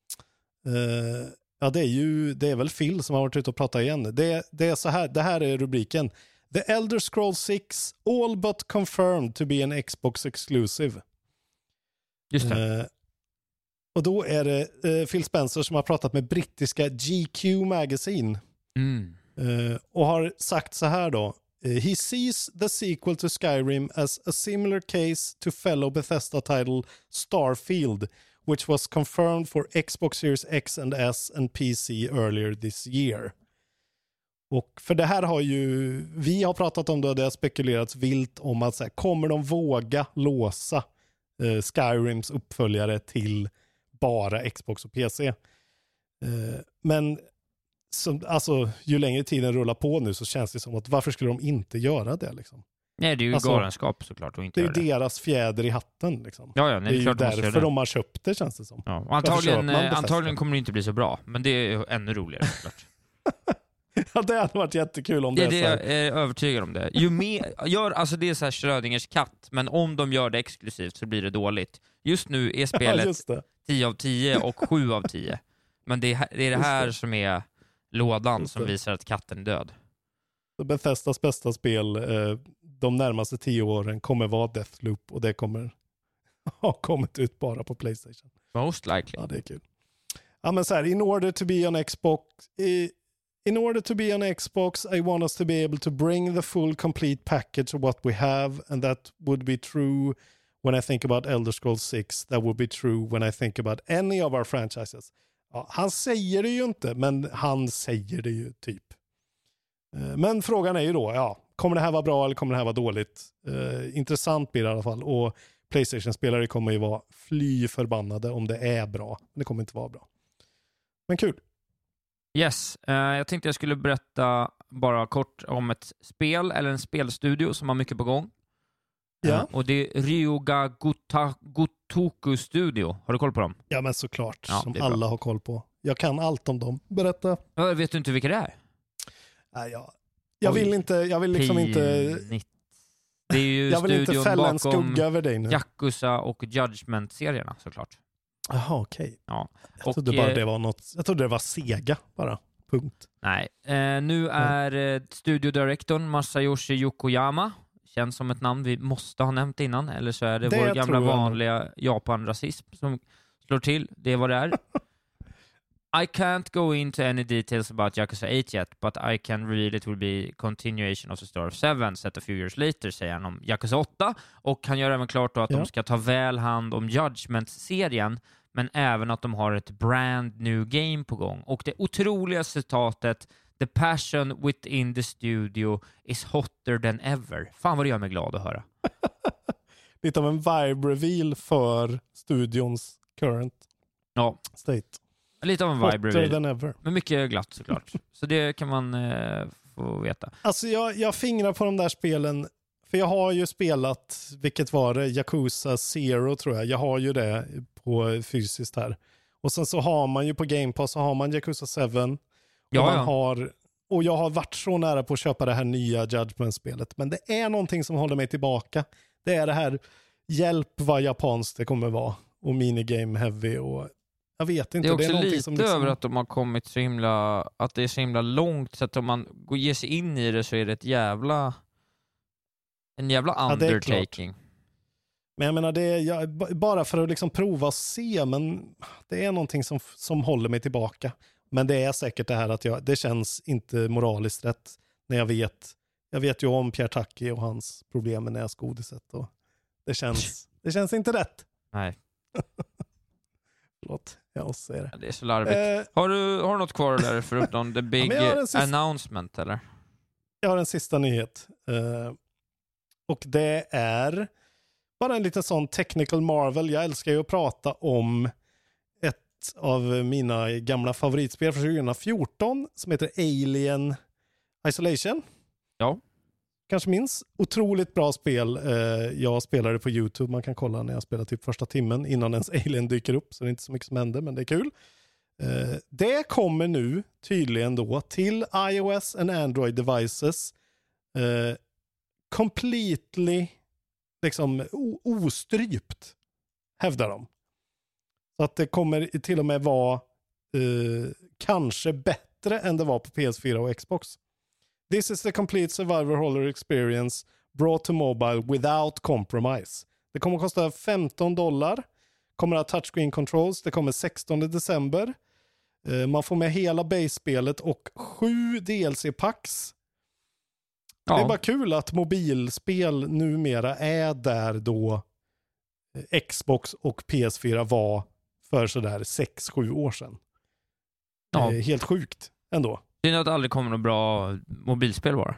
Uh, ja, det är ju det är väl Phil som har varit ute och pratat igen. Det, det är så här, det här är rubriken. The Elder Scrolls six all but confirmed to be an Xbox exclusive. Just det. Uh, och då är det uh, Phil Spencer som har pratat med brittiska G Q Magazine. Mm. Uh, och har sagt så här då. Uh, he sees the sequel to Skyrim as a similar case to fellow Bethesda title Starfield, which was confirmed for Xbox Series X and S and P C earlier this year. Och för det här har ju, vi har pratat om det och det har spekulerats vilt om att så här, kommer de våga låsa eh, Skyrims uppföljare till bara Xbox och P C? Eh, men som, alltså, ju längre tiden rullar på nu så känns det som att varför skulle de inte göra det liksom? Nej, det är ju alltså, galenskap såklart. Och inte det är det. deras fjäder i hatten. Liksom. Ja, ja, nej, det är klart ju därför de har köpt det, känns det som. Ja. Och antagligen, antagligen kommer det inte bli så bra. Men det är ännu roligare såklart. Ja, det hade varit jättekul om det, det är så här. Jag är övertygad om det. Ju mer, gör, alltså det är så här Schrödingers katt, men om de gör det exklusivt så blir det dåligt. Just nu är spelet ja, tio av tio och sju av tio. Men det är det, är det här det. som är lådan som visar att katten är död. Bethesdas bästa spel eh, de närmaste tio åren kommer vara Deathloop och det kommer ha kommit ut bara på PlayStation. Most likely. Ja, det är kul. Ja, men så här, in order to be on Xbox i, in order to be on Xbox I want us to be able to bring the full complete package of what we have, and that would be true when I think about Elder Scrolls six. That would be true when I think about any of our franchises. Ja, han säger det ju inte, men han säger det ju typ. Men frågan är ju då, ja, kommer det här vara bra eller kommer det här vara dåligt? Uh, intressant blir det i alla fall. Och PlayStation-spelare kommer ju vara fly förbannade om det är bra. Men det kommer inte vara bra. Men kul. Yes, uh, jag tänkte jag skulle berätta bara kort om ett spel eller en spelstudio som har mycket på gång. Ja. Uh, och det är Ryoga Gota, Gotoku Studio. Har du koll på dem? Ja, men såklart. Ja, som alla har koll på. Jag kan allt om dem. Berätta. Uh, vet du inte vilka det är? Nej, jag, jag vill inte, jag vill liksom inte... Det är ju jag vill inte fälla en bakom skugga över dig nu. Yakuza och Judgment-serierna, såklart. Jaha, okej. Okay. Ja. Jag, trodde bara det var något, jag trodde det var Sega bara. Punkt. Nej. Eh, nu är eh, studiodirektorn Masayoshi Yokoyama. Känns som ett namn vi måste ha nämnt innan. Eller så är det, det vår gamla vanliga Japan-rasism som slår till. Det är vad det är. I can't go into any details about Yakuza eight yet, but I can read it will be continuation of the story of seven set a few years later, säger han om Yakuza åtta. Och han gör även klart då att ja. de ska ta väl hand om Judgment-serien, men även att de har ett brand new game på gång. Och det otroliga citatet, the passion within the studio is hotter than ever. Fan vad det gör mig glad att höra. Lite av en vibe reveal för studions current ja. state. Lite av en vibe reveal. Than ever. Men mycket glatt såklart. Så det kan man eh, få veta. Alltså jag, jag fingrar på de där spelen. För jag har ju spelat, vilket var det? Yakuza Zero tror jag. Jag har ju det på fysiskt här. Och sen så har man ju på Game Pass så har man Yakuza seven. Ja, och, man ja. har, och jag har varit så nära på att köpa det här nya Judgment-spelet. Men det är någonting som håller mig tillbaka. Det är det här, hjälp vad japanskt det kommer vara. Och minigame heavy och jag vet inte. Det är också det är lite som liksom... över att de har kommit så himla, att det är så himla långt så att om man går ger sig in i det så är det ett jävla en jävla undertaking. Ja, men jag menar det är jag, bara för att liksom prova och se, men det är någonting som, som håller mig tillbaka. Men det är säkert det här att jag, det känns inte moraliskt rätt när jag vet jag vet ju om Pierre Taki och hans problem med näsgodiset och det känns det känns inte rätt. Nej. Förlåt, jag måste säga det. Ja, det är så larvigt. Eh, har, du, har du något kvar där förutom the big ja, sista, announcement eller? Jag har en sista nyhet. Eh, och det är bara en liten sån technical marvel. Jag älskar ju att prata om ett av mina gamla favoritspel från tjugo fjorton som heter Alien Isolation. Ja. Kanske minns. Otroligt bra spel. Eh, jag spelade på YouTube. Man kan kolla när jag spelar typ första timmen innan ens Alien dyker upp. Så det är inte så mycket som händer, men det är kul. Eh, det kommer nu tydligen då till iOS and Android devices. Eh, completely liksom o- ostrypt hävdar de. Så att det kommer till och med vara eh, kanske bättre än det var på P S fyra och Xbox. This is the complete survivor horror experience brought to mobile without compromise. Det kommer att kosta femton dollar. Kommer att ha touchscreen controls. Det kommer sextonde december. Eh, man får med hela base-spelet och sju D L C-packs. Ja. Det är bara kul att mobilspel numera är där då Xbox och P S fyra var för sådär sex sju år sedan. Ja. Eh, helt sjukt ändå. Det är att det aldrig kommer något bra mobilspel bara.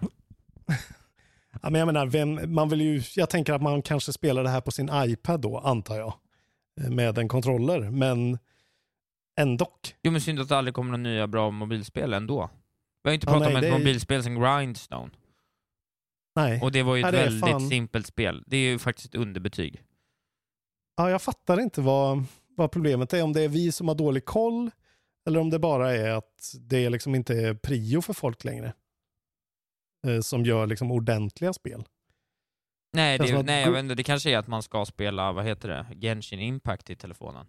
Ja, men jag menar, vem, man vill ju, jag tänker att man kanske spelar det här på sin iPad då, antar jag. Med en kontroller, men ändock. Jo, men synd att det aldrig kommer några nya bra mobilspel ändå. Vi har inte pratat ja, nej, om ett är... mobilspel som Grindstone. Nej. Och det var ju ett nej, väldigt fan... simpelt spel. Det är ju faktiskt ett underbetyg. Ja, jag fattar inte vad, vad problemet är. Om det är vi som har dålig koll eller om det bara är att det liksom inte är prio för folk längre. Eh, som gör liksom ordentliga spel. Nej, det, att... nej jag vet inte, det kanske är att man ska spela, vad heter det? Genshin Impact i telefonen.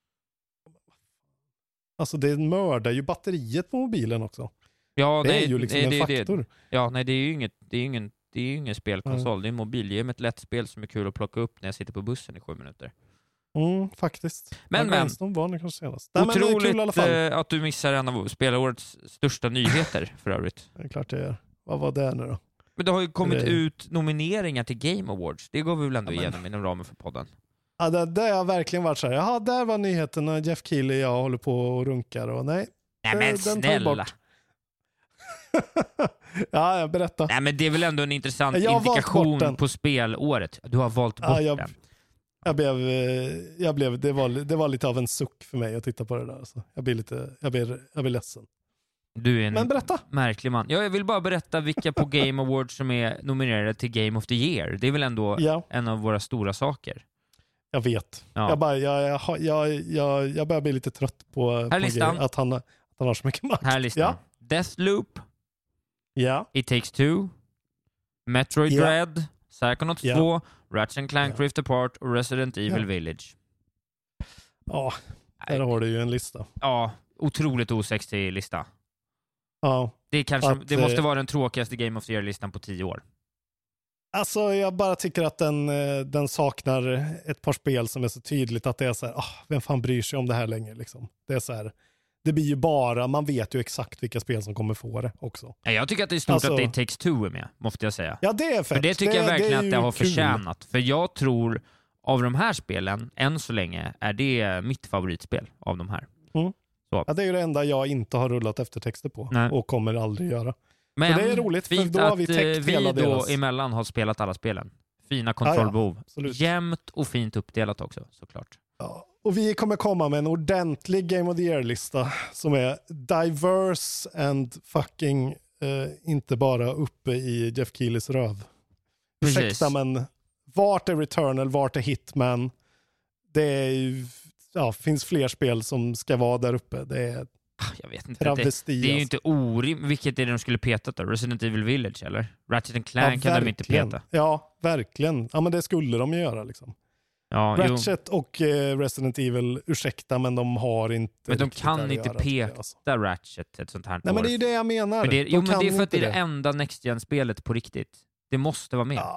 Alltså det mördar ju batteriet på mobilen också. Ja, det nej, är ju liksom nej, en det, faktor. Det, ja, nej det är ju inget, det är ju ingen, det är ju ingen spelkonsol, mm. det är en mobil. Det är ett lätt spel som är kul att plocka upp när jag sitter på bussen i sju minuter. Mm, faktiskt. Men, men var det kanske senast. Nej, otroligt men kul, att du missar en av spelårets största nyheter för övrigt. Det är klart det gör. Vad var det nu då? Men det har ju kommit det... ut nomineringar till Game Awards. Det går vi väl ändå ja, men... igenom inom ramen för podden. Ja, det, det har verkligen varit så här. Jaha, där var nyheten när Jeff Keely och jag håller på och runkar och nej. Nej men snälla. Ja, jag berättar. Nej men det är väl ändå en intressant indikation på spelåret. Du har valt bort ja, jag, den. Jag blev, jag blev, det, var, det var lite av en suck för mig att titta på det där. Så jag blir lite, jag blir, jag blir ledsen. Du är en men berätta. Märklig man. Ja, jag vill bara berätta vilka på Game Awards som är nominerade till Game of the Year. Det är väl ändå ja. en av våra stora saker. Jag vet. Ja. Jag, bara, jag, jag, jag, jag, jag börjar bli lite trött på, på att, han, att han har så mycket makt. Här listan. Ja. Deathloop. Ja. It Takes Two. Metroid ja. Dread. Psychonauts ja. två. Ratchet and Clank ja. Rift Apart och Resident Evil ja. Village. Ja, där har du ju en lista. Ja, otroligt osexig lista. Ja. Det, kanske, att, det måste eh, vara den tråkigaste Game of the Year-listan på tio år. Alltså jag bara tycker att den, den saknar ett par spel som är så tydligt att det är så här, ah, vem fan bryr sig om det här längre liksom. Det är så här, det blir ju bara, man vet ju exakt vilka spel som kommer få det också. Jag tycker att det är stort alltså, att det är Takes Two är med, måste jag säga. Ja, det är fett. För det tycker det, jag verkligen det att det har kul. förtjänat. För jag tror, av de här spelen, än så länge, är det mitt favoritspel av de här. Mm. Så. Ja, det är ju det enda jag inte har rullat eftertexter på. Nej. Och kommer aldrig göra. Men så det är roligt, för fint då har att vi täckt vi hela då deras... emellan har spelat alla spelen. Fina kontrollbehov. Ja, ja, jämnt och fint uppdelat också, såklart. Ja. Och vi kommer komma med en ordentlig Game of the Year-lista som är diverse and fucking eh, inte bara uppe i Jeff Keelys röv. Precis. Ursäkta, men vart är Returnal, vart är Hitman? Det är ju, ja, finns fler spel som ska vara där uppe. Det är jag vet inte. travesti. Det, det är ju inte orimligt. Vilket är det de skulle peta då? Resident Evil Village, eller? Ratchet and Clank ja, kan de inte peta. Ja, verkligen. Ja, men det skulle de ju göra liksom. Ja, Ratchet jo. och eh, Resident Evil, ursäkta, men de har inte... Men de kan inte göra, peta alltså. Ratchet ett sånt här Nej, år. men det är ju det jag menar. Men det, de jo, men det är för att det är det det. enda Next Gen-spelet på riktigt. Det måste vara med. Ja.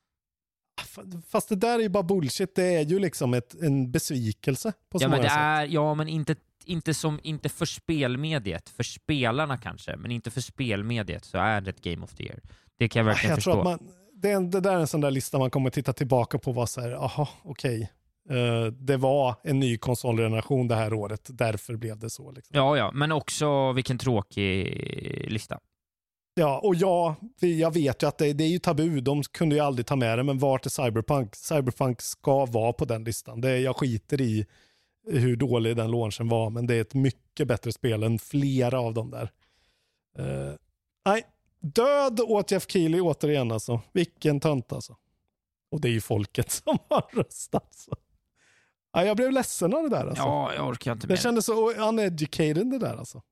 Fast det där är ju bara bullshit. Det är ju liksom ett, en besvikelse på så ja, många men det sätt. är, ja, men inte, inte, som, inte för spelmediet. För spelarna kanske, men inte för spelmediet så är det ett Game of the Year. Det kan jag verkligen jag förstå. Tror att man, det, är, det där är en sån där lista man kommer titta tillbaka på och vara så här, aha, okej. Okay. Uh, det var en ny konsolgeneration det här året, därför blev det så. Liksom. Ja, ja, men också vilken tråkig lista. Ja, och ja, jag vet ju att det, det är ju tabu, de kunde ju aldrig ta med det, men vart är Cyberpunk? Cyberpunk ska vara på den listan. Det, jag skiter i hur dålig den launchen var, men det är ett mycket bättre spel än flera av dem där. Uh, nej, död åt Jeff Keely återigen alltså. Vilken tönt alltså. Och det är ju folket som har röstat så. Ja, jag blev ledsen av det där alltså. Ja, jag orkar inte med det. kändes så uneducated det där alltså.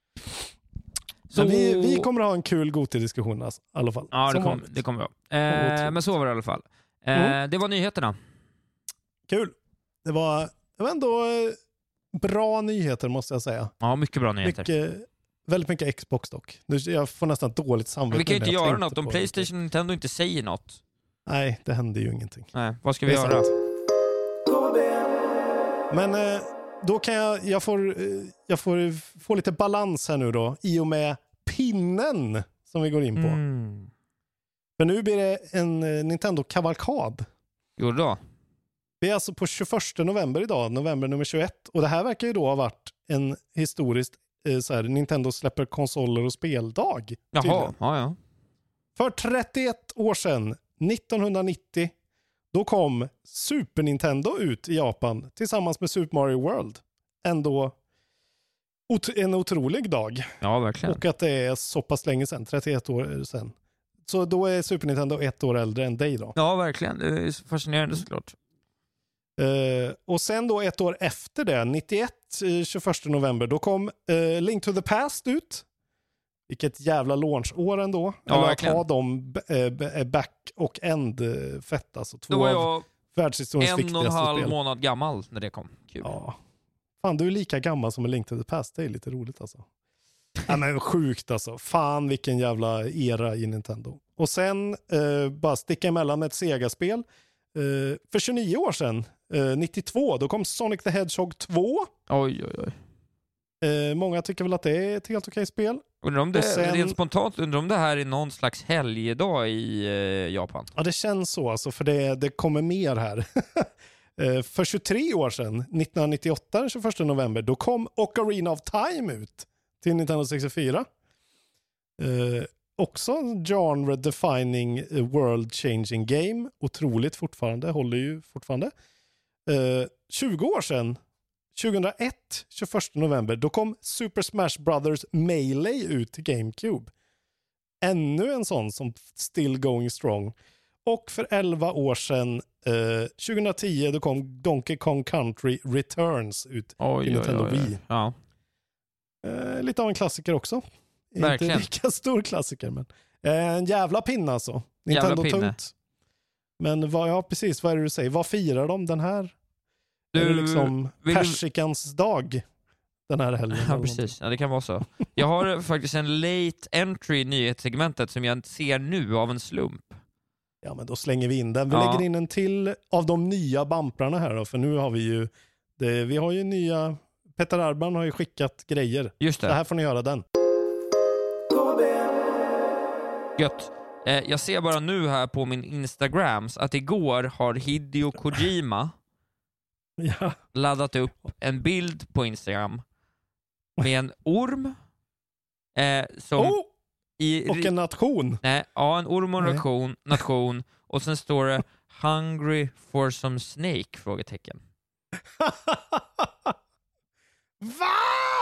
Så vi, vi kommer att ha en kul Goti-diskussion alltså, i alla fall. Ja, det, kom, det kommer vi ha. Eh, men så var det i alla fall. Eh, mm. Det var nyheterna. Kul. Det var, det var ändå bra nyheter måste jag säga. Ja, mycket bra nyheter. Mycket, väldigt mycket Xbox dock. Jag får nästan dåligt samvete. Men vi kan ju inte göra något om PlayStation och Nintendo inte säger något. Nej, det händer ju ingenting. Nej, vad ska vi göra? Sant. Men eh, då kan jag, jag får, jag får få lite balans här nu då, i och med pinnen som vi går in på. Mm. För nu blir det en eh, Nintendo-kavalkad. Jo då. Vi är alltså på tjugoförsta november idag, november nummer tjugoett. Och det här verkar ju då ha varit en historiskt, eh, så här, Nintendo släpper konsoler och speldag. Jaha, tydligen. ja ja. För trettioett år sedan, nittonhundranittio, då kom Super Nintendo ut i Japan tillsammans med Super Mario World. Ändå ot- en otrolig dag. Ja, verkligen. Och att det är så pass länge sedan, trettioett år sedan. Så då är Super Nintendo ett år äldre än dig då. Ja, verkligen. Det är fascinerande såklart. Uh, och sen då ett år efter det, nittioett, tjugoförsta november, då kom uh, Link to the Past ut. Vilket jävla launchår ändå. Ja, Eller verkligen. att ha dem uh, back och end uh, fett. Alltså två då var av jag världshistoriens en viktigaste och en halv spel. månad gammal när det kom. Kul. Ja. Fan, du är lika gammal som en Link to the Past. Det är lite roligt alltså. Ja, men sjukt alltså. Fan vilken jävla era i Nintendo. Och sen uh, bara sticka emellan med ett Sega-spel. Uh, för tjugonio år sedan, uh, nittiotvå, då kom Sonic the Hedgehog två. Oj, oj, oj. Uh, många tycker väl att det är ett helt okej spel. Undrar om det, sen, rent spontant, undrar om det här är någon slags helgdag i eh, Japan. Ja, det känns så alltså, för det, det kommer mer här. uh, för tjugotre år sedan, nittonhundranittioåtta, den tjugoförsta november, då kom Ocarina of Time ut till Nintendo sextiofyra. Uh, Också genre-defining, world-changing game. Otroligt fortfarande, håller ju fortfarande. Uh, tjugo år sedan, tjugohundraett, tjugoförsta november, då kom Super Smash Brothers Melee ut till GameCube. Ännu en sån som still going strong. Och för elva år sedan, uh, tjugohundratio, då kom Donkey Kong Country Returns ut oj, till Nintendo oj, oj, oj. Wii. Ja. Uh, lite av en klassiker också. Verkligen. Inte lika stor klassiker, men eh, en jävla pinne alltså. Nintendo pinne. tungt. Men vad, ja, precis, vad är det du säger? Vad firar de den här? Du, är det liksom vill persikans dag? den här helgen. Ja, precis. Ja, det kan vara så. Jag har faktiskt en late entry i nyhetssegmentet som jag ser nu av en slump. Ja, men då slänger vi in den. Vi Ja. lägger in en till av de nya bamprarna här då, för nu har vi ju det, vi har ju nya Peter Arban har ju skickat grejer. Just det. Så här får ni göra den. Gött. Eh, jag ser bara nu här på min Instagrams att igår har Hideo Kojima Ja. laddat upp en bild på Instagram med en orm eh, som Oh! i, Och en nation. nej, ja, en orm och en Nej. nation, nation och sen står det Hungry for some snake? Frågetecken. Va?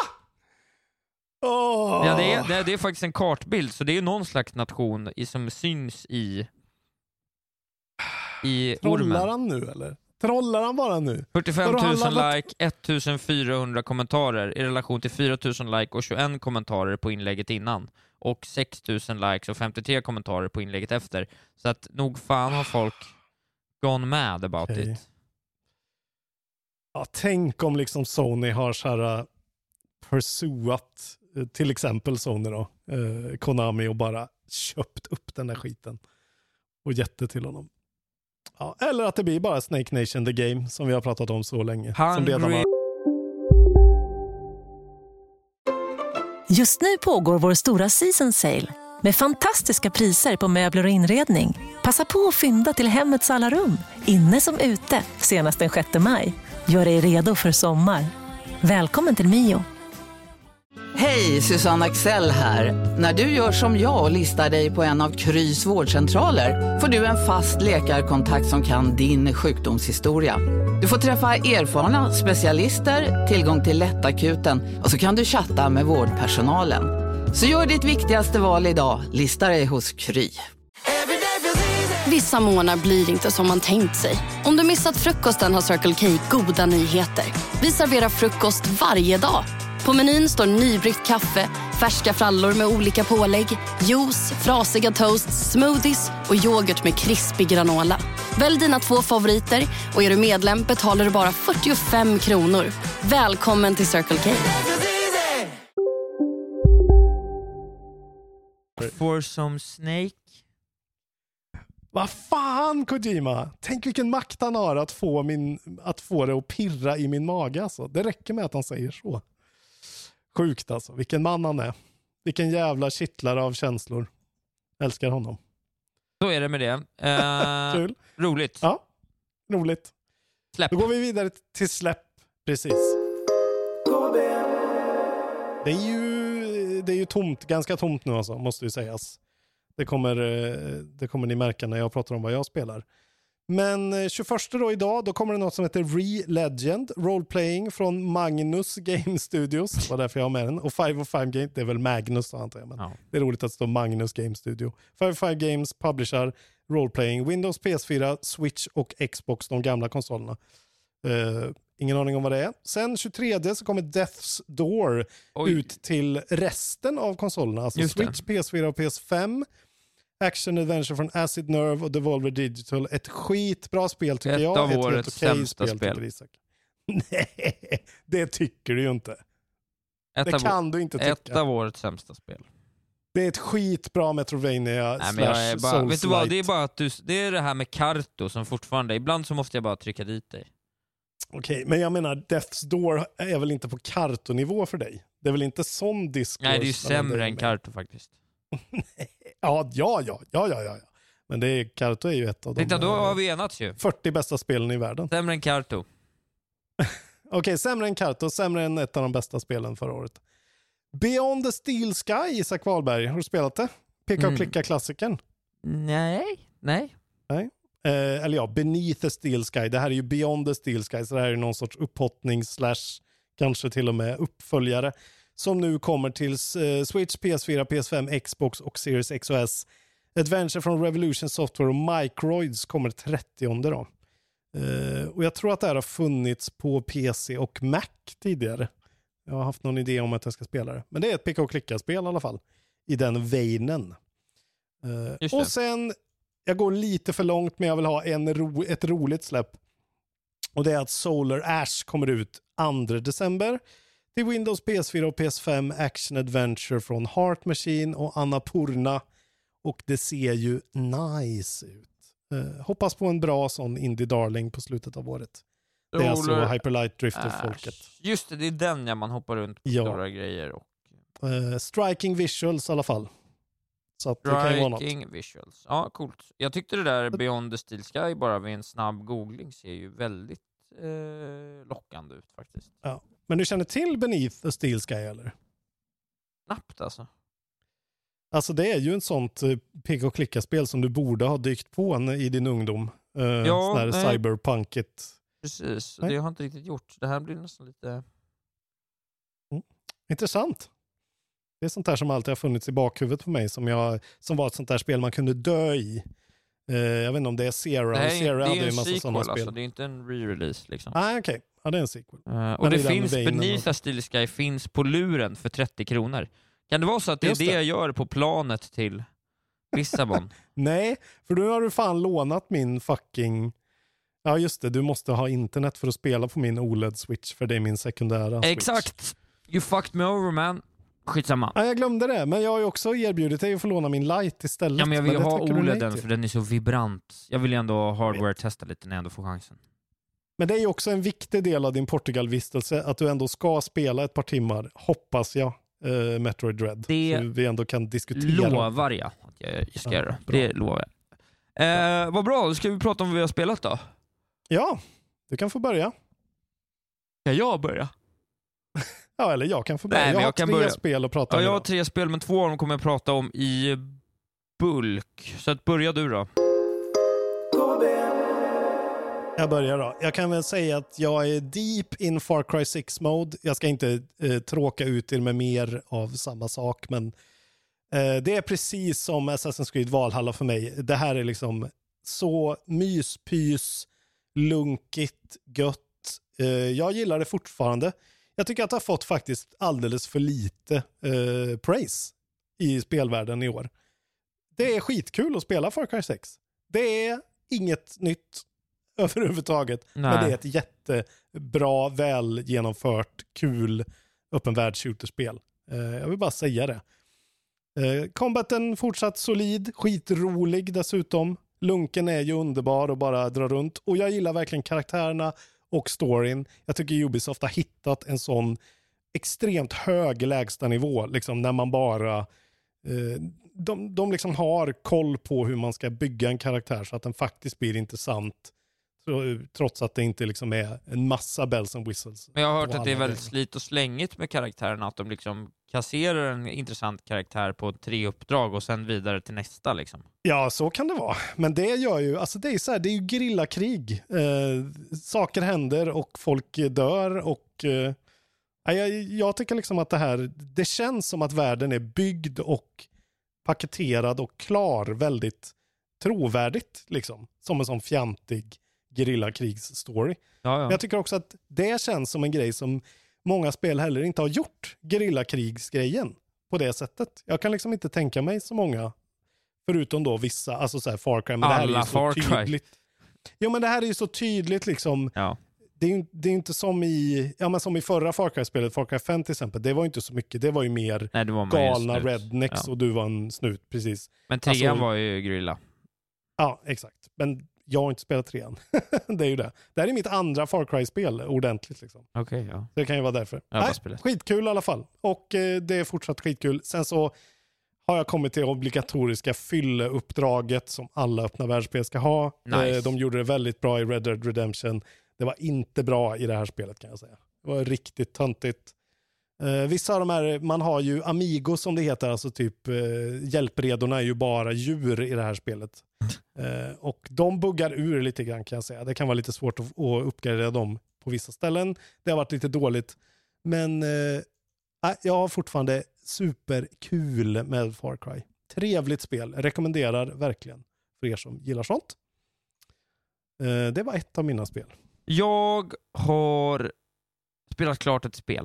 Oh. Ja, det är, det, är, det är faktiskt en kartbild, så det är någon slags nation i, som syns i i Trollar ormen. han nu eller? Trollar han bara nu? fyrtiofem Vadå, han tusen laddat- like, ett tusen fyrahundra kommentarer i relation till fyra tusen like och tjugoett kommentarer på inlägget innan. Och sex tusen likes och femtiotre kommentarer på inlägget efter. Så att nog fan har folk gone mad about Okej. it. Ja, tänk om liksom Sony har så här uh, pursuat uh, till exempel Sony då, uh, Konami och bara köpt upp den där skiten och gett det till honom. Ja, eller att det blir bara Snake Nation the Game som vi har pratat om så länge. Som redan Hungry... har... Just nu pågår vår stora season sale med fantastiska priser på möbler och inredning. Passa på att fynda till hemmets alla rum, inne som ute, senast den sjätte maj. Gör dig redo för sommar. Välkommen till Mio. Hej, Susanne Axel här. När du gör som jag och listar dig på en av Krys vårdcentraler får du en fast läkarkontakt som kan din sjukdomshistoria. Du får träffa erfarna specialister, tillgång till lättakuten och så kan du chatta med vårdpersonalen. Så gör ditt viktigaste val idag, lista dig hos Kry. Vissa månader blir inte som man tänkt sig. Om du missat frukosten har Circle K goda nyheter. Vi serverar frukost varje dag. På menyn står nybryggt kaffe, färska frallor med olika pålägg, juice, frasiga toasts, smoothies och yoghurt med krispig granola. Välj dina två favoriter och är du medlem betalar du bara fyrtiofem kronor. Välkommen till Circle K. For some snake? Vad fan, Kojima? Tänk vilken makt han har att få, min, att få det att pirra i min mage. Alltså. Det räcker med att han säger så. Sjukt alltså. Vilken man han är. Vilken jävla kittlare av känslor. Älskar honom. Så är det med det. Eh, Kul. roligt. Ja, roligt. Släpp. Då går vi vidare till släpp. Precis. Det är ju, det är ju tomt, ganska tomt nu alltså, måste ju sägas. Det kommer, det kommer ni märka när jag pratar om vad jag spelar. Men tjugoförsta då idag, då kommer det något som heter Re-Legend. Roleplaying från Magnus Game Studios. Det var därför jag har med den. Och five oh five Games, det är väl Magnus då antar jag. Men Ja. det är roligt att det står Magnus Game Studio. five oh five Games publisher Roleplaying. Windows, P S fyra, Switch och Xbox, de gamla konsolerna. Uh, ingen aning om vad det är. Sen tjugotredje så kommer Death's Door Oj. ut till resten av konsolerna. Alltså Just det. Switch, P S fyra och P S fem. Action Adventure från Acid Nerve och Devolver Digital. Ett skitbra spel tycker Ett jag. av Ett årets helt okej sämsta spel. tycker Isak. Nej, det tycker du ju inte. Ett Det av, kan du inte ett tycka. av årets sämsta spel. Det är ett skitbra Metroidvania Nej, men jag är slash bara, vet du vad, det är Souls-like. bara att du, det är det här med Karto som fortfarande, ibland så måste jag bara trycka dit dig. Okej, men jag menar Death's Door är väl inte på kartonivå för dig? Det är väl inte sån discourse? Nej, det är ju mellan dig sämre och än mig? Karto faktiskt. Ja, ja, ja, ja, ja, ja. Men det är, Karto är ju ett av de Titta, då eh, har vi enats ju. fyrtio bästa spelen i världen. Sämre än Karto. Okej, sämre än Karto, sämre än ett av de bästa spelen förra året. Beyond the Steel Sky, Isak Wahlberg. Har du spelat det? Peka och Mm. klicka-klassikern. Nej, nej. Eh, eller ja, Beneath the Steel Sky. Det här är ju Beyond the Steel Sky, så det här är någon sorts upphottning slash kanske till och med uppföljare som nu kommer till eh, Switch, P S fyra, P S fem, Xbox och Series X och S. Adventure från Revolution Software och Microids kommer trettionde då. Eh, och jag tror att det här har funnits på P C och Mac tidigare. Jag har haft någon idé om att jag ska spela det. Men det är ett peka och klicka-spel i alla fall. I den veinen. Eh, Just det. och sen, jag går lite för långt men jag vill ha en ro, ett roligt släpp. Och det är att Solar Ash kommer ut andra december Till Windows, P S fyra och P S fem Action Adventure från Heart Machine och Annapurna. Och det ser ju nice ut. Uh, hoppas på en bra sån Indie Darling på slutet av året. Det är alltså Hyperlight Drifter-folket. Just det, det är den ja, man hoppar runt på ja. stora grejer. Och... Uh, striking visuals i alla fall. Så att det kan ju vara något. Striking visuals. Ja, coolt. Jag tyckte det där Beyond the Steel Sky bara vid en snabb googling ser ju väldigt eh, lockande ut faktiskt. Ja. Men du känner till Beneath the Steel Sky eller? Knappt alltså. Alltså det är ju en sånt peka och klicka-spel som du borde ha dykt på i din ungdom. Uh, ja, sån där cyberpunkigt. Precis, nej. det har jag inte riktigt gjort. Det här blir nästan lite... Mm. Intressant. Det är sånt där som alltid har funnits i bakhuvudet på mig som, jag, som var ett sånt där spel man kunde dö i. Uh, jag vet inte om det är Zero. Det, här, Zero det är hade ju en massa sequel sådana alltså, spel. det är inte en re-release liksom. Ah, okej. Okay. Ja, det är en sequel. Uh, och det, det finns Beneath the Steel Sky finns på luren för trettio kronor. Kan det vara så att det är Just det, det jag gör på planet till Lissabon? Nej, för då har du fan lånat min fucking... Ja just det, du måste ha internet för att spela på min O L E D-switch för det är min sekundära switch. Exakt! You fucked me over man. Skitsamma. Ja, jag glömde det, men jag har ju också erbjudit dig att få låna min Lite istället. Ja, men jag vill ju ha O L E D för den är så vibrant. Jag vill ju ändå hardware-testa lite när jag ändå får chansen. Men det är ju också en viktig del av din Portugal-vistelse att du ändå ska spela ett par timmar, hoppas jag, uh, Metroid Dread. Det så vi ändå kan diskutera. Lovar jag att jag ska ja, göra. bra. Det lovar jag. Eh, vad bra, då ska vi prata om vad vi har spelat då. Ja, du kan få börja. Ska jag börja? Ja, eller jag kan få börja. Nej, jag, jag har kan tre börja. spel att prata ja, om. Jag har idag. tre spel, men två av dem kommer jag prata om i bulk. Så att börja du då. Jag börjar då. Jag kan väl säga att jag är deep in Far Cry sex mode. Jag ska inte eh, tråka ut er med mer av samma sak, men eh, det är precis som Assassin's Creed Valhalla för mig. Det här är liksom så myspys, lunkigt, gött. Eh, jag gillar det fortfarande. Jag tycker att det har fått faktiskt alldeles för lite eh, praise i spelvärlden i år. Det är skitkul att spela Far Cry sex. Det är inget nytt överhuvudtaget. Nej. Men det är ett jättebra, väl genomfört, kul öppen världs-shooterspel. Eh, jag vill bara säga det. Eh, combaten fortsatt solid, skitrolig dessutom. Lunken är ju underbar och bara dra runt. Och jag gillar verkligen karaktärerna och storyn. Jag tycker Ubisoft har hittat en sån extremt hög lägsta nivå. Liksom när man bara... Eh, de, de liksom har koll på hur man ska bygga en karaktär så att den faktiskt blir intressant. Trots att det inte liksom är en massa bells and whistles. Men jag har hört att det är väldigt slit och slängigt med karaktärerna. Att de liksom kasserar en intressant karaktär på tre uppdrag och sen vidare till nästa liksom. Ja, så kan det vara. Men det gör ju, alltså det är så här, det är ju gerillakrig. Eh, saker händer och folk dör och eh, jag, jag tycker liksom att det här, det känns som att världen är byggd och paketerad och klar väldigt trovärdigt liksom. Som en sån fjantig gerillakrigsstory. Ja, ja. Men jag tycker också att det känns som en grej som många spel heller inte har gjort, gerillakrigsgrejen på det sättet. Jag kan liksom inte tänka mig så många, förutom då vissa, alltså så här Far Cry, men Alla det här är ju så Far Cry. tydligt. Jo, men det här är ju så tydligt liksom. Ja. Det är ju det är inte som i, ja, men som i förra Far Cry-spelet, Far Cry fem till exempel. Det var inte så mycket, det var ju mer Nej, det var galna snut. rednecks Ja. och du var en snut, precis. Men trean Alltså- var ju grilla. Ja, exakt. Men jag har inte spelat trean. Det är ju det. Det här är mitt andra Far Cry-spel ordentligt liksom. Okej, okay, ja. Det kan ju vara därför. Jag har bara Nej, spelat. skitkul i alla fall. Och eh, det är fortsatt skitkul. Sen så har jag kommit till obligatoriska fylleuppdraget som alla öppna världsspel ska ha. Nice. Eh, de gjorde det väldigt bra i Red Dead Redemption. Det var inte bra i det här spelet kan jag säga. Det var riktigt töntigt. Eh, vissa av de här, man har ju amigos som det heter, alltså typ eh, hjälpredorna är ju bara djur i det här spelet. Eh, och de buggar ur lite grann kan jag säga. Det kan vara lite svårt att, att uppgradera dem på vissa ställen. Det har varit lite dåligt. Men eh, jag har fortfarande superkul med Far Cry. Trevligt spel. Rekommenderar verkligen för er som gillar sånt. Eh, det var ett av mina spel. Jag har spelat klart ett spel.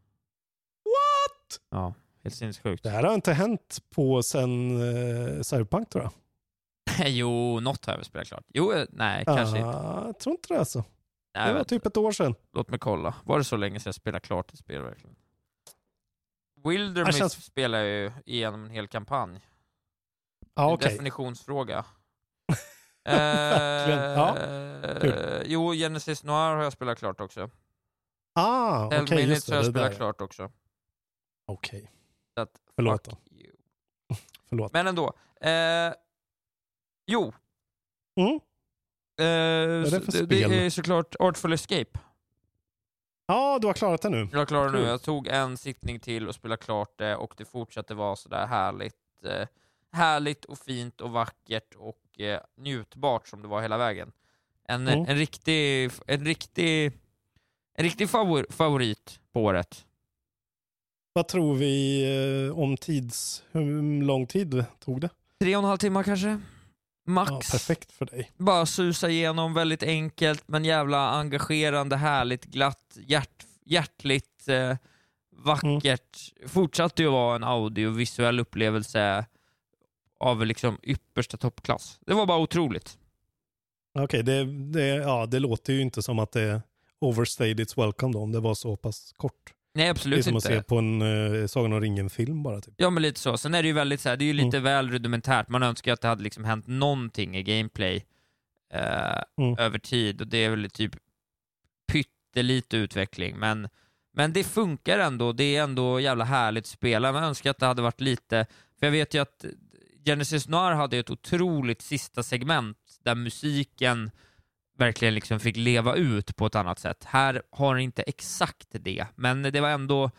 What? Ja, helt sinnessjukt. Det här har inte hänt på sen eh, Cyberpunk tror jag. Jo, något har jag väl spelat klart. Jo, nej, kanske inte. Ah, jag tror inte det alltså. Nej, det var typ ett år sedan. Låt mig kolla. Var det så länge sedan jag spelade klart ett spel verkligen? Wilderness känns... spelar jag ju igenom en hel kampanj. Ah, en okay. definitionsfråga. Verkligen. eh, Ja. eh, jo, Genesis Noir har jag spelat klart också. Ah, okej. Okay, Minutes har jag spelat där. Klart också. Okej. Okay. Förlåt då. Förlåt. Men ändå. Eh, jo. Mm. Eh, Vad är det för det, spel? det är såklart Artful Escape. Ja, ah, du har klarat det nu. Jag har klarat det nu. Jag tog en sittning till och spelade klart det och det fortsatte vara sådär härligt. Eh, härligt och fint och vackert och eh, njutbart som det var hela vägen. En, mm. en riktig en riktig en riktig favor, favorit på året. Vad tror vi eh, om tids... Hur lång tid tog det? Tre och en halv timme kanske. Max. Ja, perfekt för dig. Bara susa igenom, väldigt enkelt men jävla engagerande, härligt, glatt, hjärt, hjärtligt, eh, vackert. Mm. Fortsatte ju vara en audiovisuell upplevelse av liksom yppersta toppklass. Det var bara otroligt. Okej, okay, det, det, ja, det låter ju inte som att det overstayed its welcome då, om det var så pass kort. Nej, absolut inte. Det är som inte. att se på en uh, Sagan om ringen-film bara. Typ. Ja, men lite så. Sen är det ju väldigt så här, det är ju lite mm. väl rudimentärt. Man önskar att det hade liksom hänt någonting i gameplay eh, mm. över tid. Och det är väl typ pyttelite utveckling. Men, men det funkar ändå. Det är ändå jävla härligt att spela. Man önskar att det hade varit lite... För jag vet ju att Genesis Noir hade ett otroligt sista segment där musiken verkligen liksom fick leva ut på ett annat sätt. Här har det inte exakt det, men det var ändå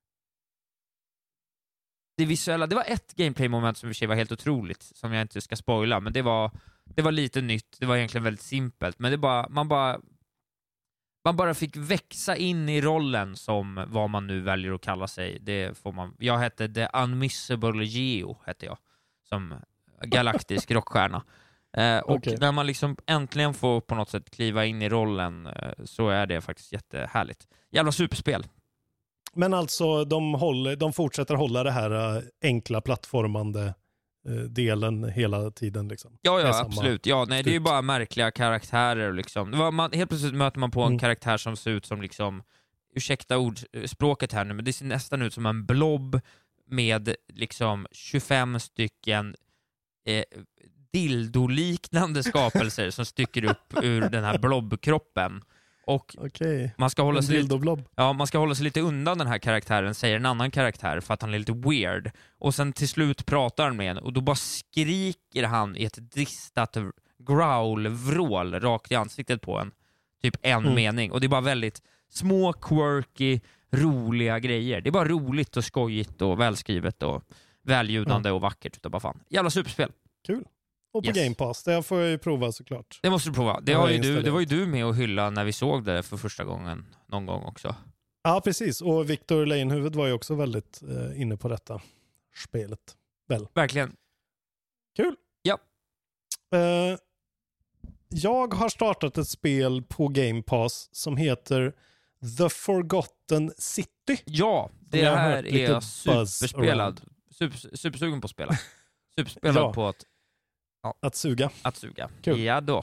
det visuella. Det var ett gameplay-moment som i sig var helt otroligt, som jag inte ska spoila, men det var det var lite nytt. Det var egentligen väldigt simpelt, men det bara man bara man bara fick växa in i rollen som vad man nu väljer att kalla sig. Det får man. Jag hette The Unmissable Geo, hette jag, som galaktisk rockstjärna. Eh, och okay. när man liksom äntligen får på något sätt kliva in i rollen eh, så är det faktiskt jättehärligt. Jävla superspel. Men alltså de, håller, de fortsätter hålla det här äh, enkla plattformande äh, delen hela tiden liksom. Ja, ja, absolut. Ja, nej, det är ju bara märkliga karaktärer liksom. Det var, man, helt plötsligt möter man på en mm. karaktär som ser ut som liksom, ursäkta ordspråket här nu, men det ser nästan ut som en blob med liksom tjugofem stycken eh, dildoliknande skapelser som sticker upp ur den här blobkroppen. Och okay. man ska hålla sig lite, ja, man ska hålla sig lite undan den här karaktären, säger en annan karaktär, för att han är lite weird. Och sen till slut pratar han med en och då bara skriker han i ett distat growl-vrål rakt i ansiktet på en. Typ en mm. mening. Och det är bara väldigt små, quirky, roliga grejer. Det är bara roligt och skojigt och välskrivet och väljudande mm. och vackert utav bara fan. Jävla superspel. Kul. Och på yes. Game Pass, det får jag ju prova såklart. Det måste du prova. Det, har ju du, det var ju du med och hylla när vi såg det för första gången någon gång också. Ja, precis. Och Victor Leijonhufvud var ju också väldigt eh, inne på detta spelet. Väl. Verkligen. Kul. Ja. Eh, jag har startat ett spel på Game Pass som heter The Forgotten City. Ja, det här är jag superspelad. Super, supersugen på att spela. Superspelad ja. på att Ja. Att suga. Att suga. Kul. Ja då.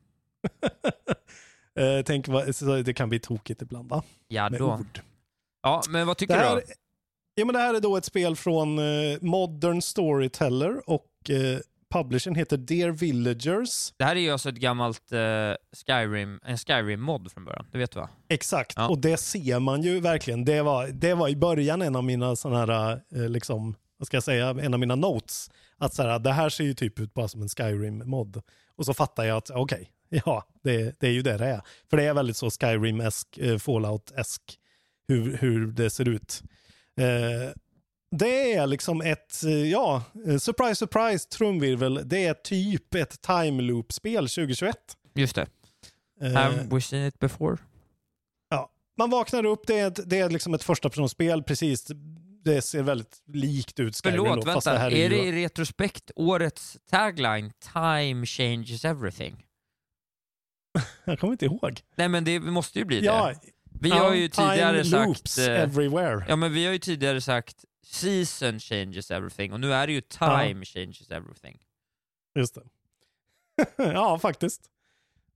uh, tänk vad det kan bli tokigt ibland, va? Ja Med då. Ord. Ja, men vad tycker här, du då? Ja, men det här är då ett spel från uh, Modern Storyteller och uh, publishern heter Dear Villagers. Det här är ju alltså ett gammalt uh, Skyrim, en Skyrim-mod från början, det vet du va? Exakt, ja. och det ser man ju verkligen. Det var, det var i början en av mina sådana här, uh, liksom, vad ska jag säga, en av mina notes. Att så här, det här ser ju typ ut bara som en Skyrim-mod. Och så fattar jag att okej, okay, ja, det, det är ju det det är. För det är väldigt så Skyrim-esk, eh, Fallout-esk hur, hur det ser ut. Eh, det är liksom ett, ja, surprise, surprise, trumvirvel. Det är typ ett time loop-spel tjugohundratjugoett. Just det. Uh, Have we seen it before? Ja, man vaknar upp, det är, ett, det är liksom ett första personspel, precis. Det ser väldigt likt ut. Skyrim. Förlåt, då, vänta. Det är, är det ju... i retrospekt årets tagline Time changes everything? Jag kommer inte ihåg. Nej, men det måste ju bli ja, det. Vi ja, har ju tidigare time sagt... Uh, everywhere. Ja, men vi har ju tidigare sagt Season changes everything. Och nu är det ju Time ja. changes everything. Just det. Ja, faktiskt.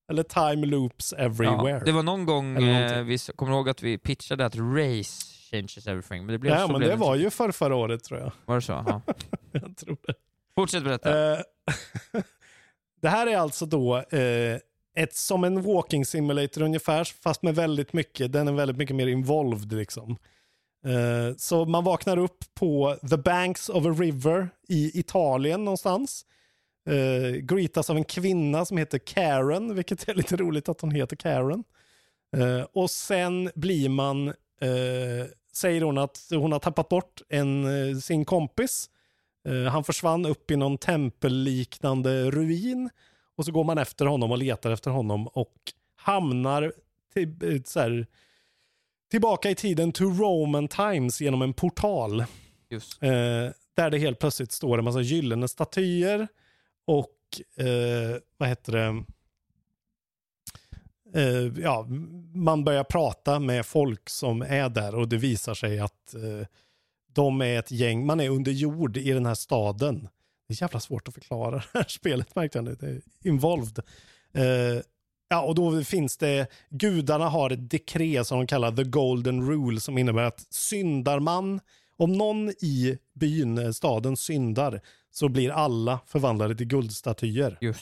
Eller time loops everywhere. Ja, det var någon gång, eh, vi kommer ihåg att vi pitchade att race changes everything. Men det blev ja, så men blev det det var inte. ju för förra året tror jag. Var det så? Ja. Jag tror det. Fortsätt berätta. Uh, det här är alltså då uh, ett som en walking simulator ungefär, fast med väldigt mycket, den är väldigt mycket mer involved liksom. Uh, så man vaknar upp på the banks of a river i Italien någonstans. Uh, greetas av en kvinna som heter Karen, vilket är lite roligt att hon heter Karen. Uh, och sen blir man, uh, säger hon att hon har tappat bort en, uh, sin kompis. Uh, han försvann upp i någon tempelliknande ruin. Och så går man efter honom och letar efter honom och hamnar till, så här, tillbaka i tiden to Roman times genom en portal. Just. Uh, där det helt plötsligt står en massa gyllene statyer. Och eh, vad heter det? Eh, ja, man börjar prata med folk som är där och det visar sig att eh, de är ett gäng. Man är under jord i den här staden. Det är jävla svårt att förklara det här spelet, märkte jag. Det är involved. Eh, ja, och då finns det, gudarna har ett dekret som de kallar the golden rule, som innebär att syndar man, om någon i byn, staden syndar, så blir alla förvandlade till guldstatyer. Just.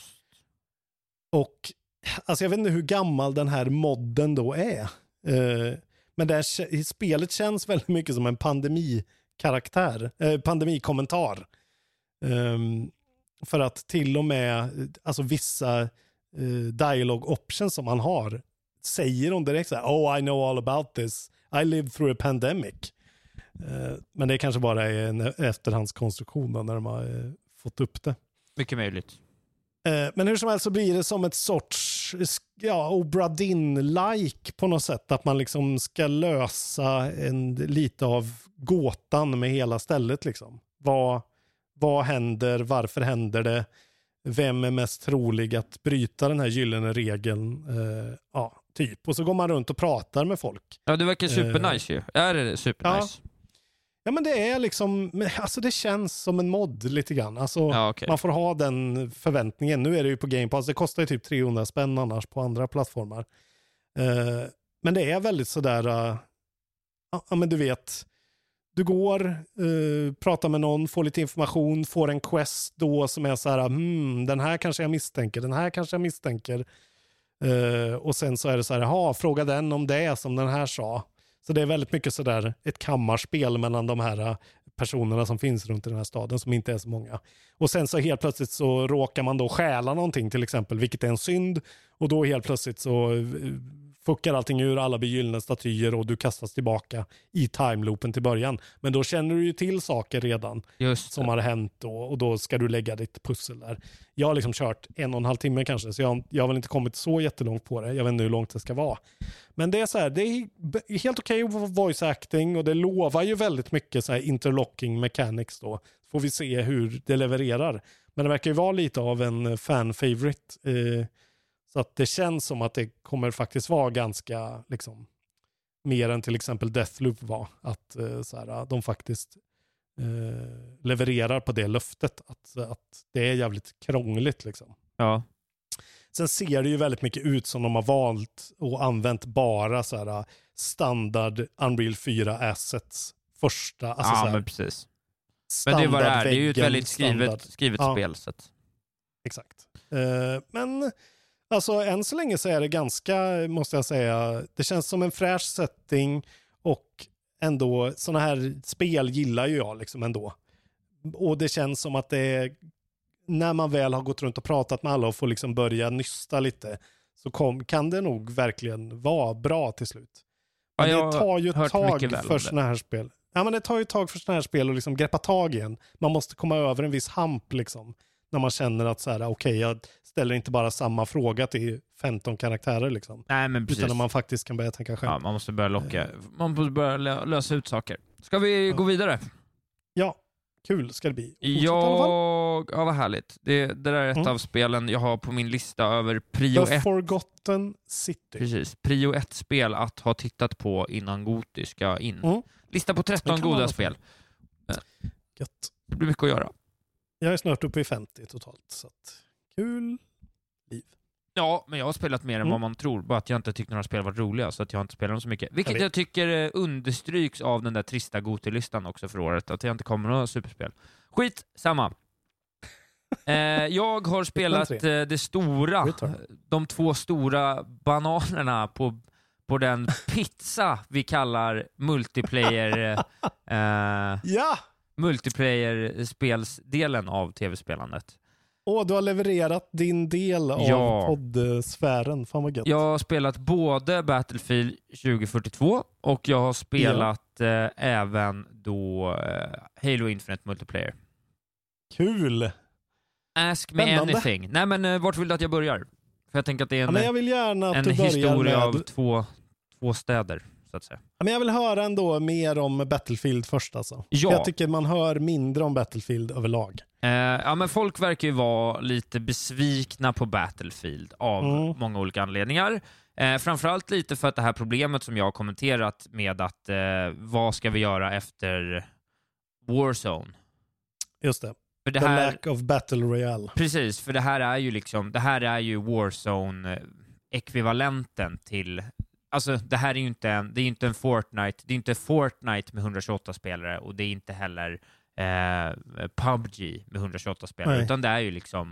Och alltså jag vet inte hur gammal den här modden då är. Eh, men det här, spelet känns väldigt mycket som en pandemikaraktär, eh, pandemikommentar. Eh, för att till och med alltså vissa eh, dialogue options som man har säger de direkt så här: oh, I know all about this. I lived through a pandemic. Men det kanske bara är en efterhandskonstruktion då, när de har eh, fått upp det. Mycket möjligt. Eh, men hur som helst så blir det som ett sorts ja, Obra Dinn-like på något sätt. Att man liksom ska lösa en, lite av gåtan med hela stället. Liksom. Vad, vad händer? Varför händer det? Vem är mest trolig att bryta den här gyllene regeln? Eh, ja, typ. Och så går man runt och pratar med folk. Ja, det verkar supernice eh, ju. Är det supernice? Ja. Ja, men det är liksom, alltså det känns som en mod lite grann. Alltså ja, okay. Man får ha den förväntningen. Nu är det ju på Game Pass. Det kostar ju typ trehundra spänn annars på andra plattformar. Uh, men det är väldigt sådär, uh, ja men du vet, du går, uh, pratar med någon, får lite information, får en quest då som är så här, hmm, den här kanske jag misstänker, den här kanske jag misstänker. Uh, och sen så är det så här, jaha, fråga den om det som den här sa. Så det är väldigt mycket sådär ett kammarspel mellan de här personerna som finns runt i den här staden, som inte är så många. Och sen så helt plötsligt så råkar man då stjäla någonting till exempel, vilket är en synd. Och då helt plötsligt så fuckar allting ur, alla blir gyllene statyer och du kastas tillbaka i timeloopen till början. Men då känner du ju till saker redan Just som har hänt då, och då ska du lägga ditt pussel där. Jag har liksom kört en och en halv timme kanske, så jag, jag har väl inte kommit så jättelångt på det. Jag vet inte hur långt det ska vara. Men det är så här, det är helt okej okay voice acting och det lovar ju väldigt mycket så här interlocking mechanics då. Får vi se hur det levererar. Men det verkar ju vara lite av en fan favorite. Eh, så att det känns som att det kommer faktiskt vara ganska liksom mer än till exempel Deathloop var. Att eh, så här, de faktiskt eh, levererar på det löftet. Att, att det är jävligt krångligt liksom. Ja. Sen ser det ju väldigt mycket ut som de har valt och använt bara så här standard Unreal fyra assets första. Alltså ja, så här, men precis. Men det är vad det är. Det är ju ett väldigt skrivet, skrivet ja, spel. Så att... Exakt. Uh, men alltså än så länge så är det ganska, måste jag säga, det känns som en fräsch setting och ändå såna här spel gillar ju jag liksom ändå. Och det känns som att det är, när man väl har gått runt och pratat med alla och får liksom börja nysta lite, så kom, kan det nog verkligen vara bra till slut. Men ja, det tar ju ett tag för såna här spel. Ja, men det tar ju ett tag för såna här spel och liksom greppa tag igen. Man måste komma över en viss hamp liksom. När man känner att så här, okej, okay, jag ställer inte bara samma fråga till femton karaktärer liksom. Nej, men precis. Utan när man faktiskt kan börja tänka själv. Ja, man måste börja locka. Man måste börja lö- lösa ut saker. Ska vi ja. gå vidare? Ja, kul ska det bli. Jag... Ja, vad härligt. Det, det där är ett mm. av spelen jag har på min lista över prio ett. The Forgotten City. Precis. Prio ett spel att ha tittat på innan Goti ska in. Mm. Lista på tretton goda spel. Gött. Det blir mycket att göra. Jag är snart uppe i femtio totalt. Så att, kul liv. Ja, men jag har spelat mer än Mm. vad man tror. Bara att jag inte tyckte några spel var roliga, så att jag inte spelar dem så mycket. Vilket Jag jag, vet. tycker eh, understryks av den där trista Goti-listan också för året. Att jag inte kommer några superspel. Skit, samma. eh, jag har spelat eh, det stora, Return. de två stora bananerna på, på den pizza vi kallar multiplayer eh, Ja! multiplayer-spelsdelen av tv-spelandet. Åh, du har levererat din del av Ja. poddsfären. Fan vad gött. Jag har spelat både Battlefield tjugo fyrtiotvå och jag har spelat eh, även då eh, Halo Infinite Multiplayer. Kul! Ask me Spännande. anything. Nej, men eh, vart vill du att jag börjar? För jag tänker att det är Ja, en, men jag vill gärna att en du börjar historia med... av två, två städer, så att säga. Ja, men jag vill höra ändå mer om Battlefield först alltså. Ja. Jag tycker man hör mindre om Battlefield överlag. Eh, ja, men folk verkar ju vara lite besvikna på Battlefield av Mm. många olika anledningar. Eh, framförallt lite för att det här problemet som jag har kommenterat med att eh, vad ska vi göra efter Warzone? Just det. För det The här, lack of battle royale. precis, för det här är ju liksom, det här är ju Warzone-ekvivalenten till, alltså det här är ju inte en, det är inte en Fortnite, det är inte Fortnite med hundratjugoåtta spelare och det är inte heller eh, P U B G med hundratjugoåtta spelare, Nej. utan det är ju liksom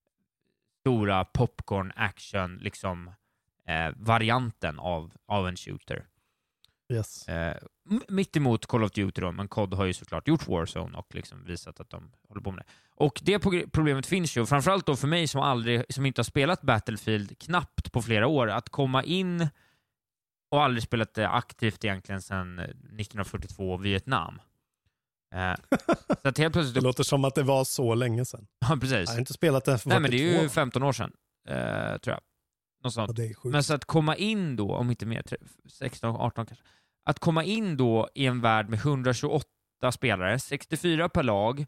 stora popcorn action liksom eh, varianten av, av en shooter. Yes. Eh, m- mitt emot Call of Duty då, men C O D har ju såklart gjort Warzone och liksom visat att de håller på med det. Och det pog- problemet finns ju, framförallt då för mig som aldrig, som inte har spelat Battlefield knappt på flera år, att komma in och aldrig spelat det aktivt egentligen sedan nittonhundrafyrtiotvå Vietnam. Eh, så att helt plötsligt... Det låter som att det var så länge sedan. Ja, precis. Jag har inte spelat den för Nej, men det är ju fyrtiotvå. femton år sedan, eh, tror jag. Något sånt. Ja, det är sjukt. Men så att komma in då, om inte mer, sexton arton kanske, att komma in då i en värld med hundratjugoåtta spelare, sextiofyra per lag,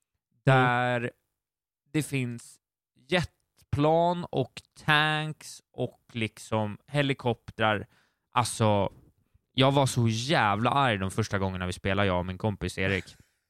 där mm. det finns jetplan och tanks och liksom helikoptrar. Alltså, jag var så jävla arg de första gångerna vi spelade, jag och min kompis Erik.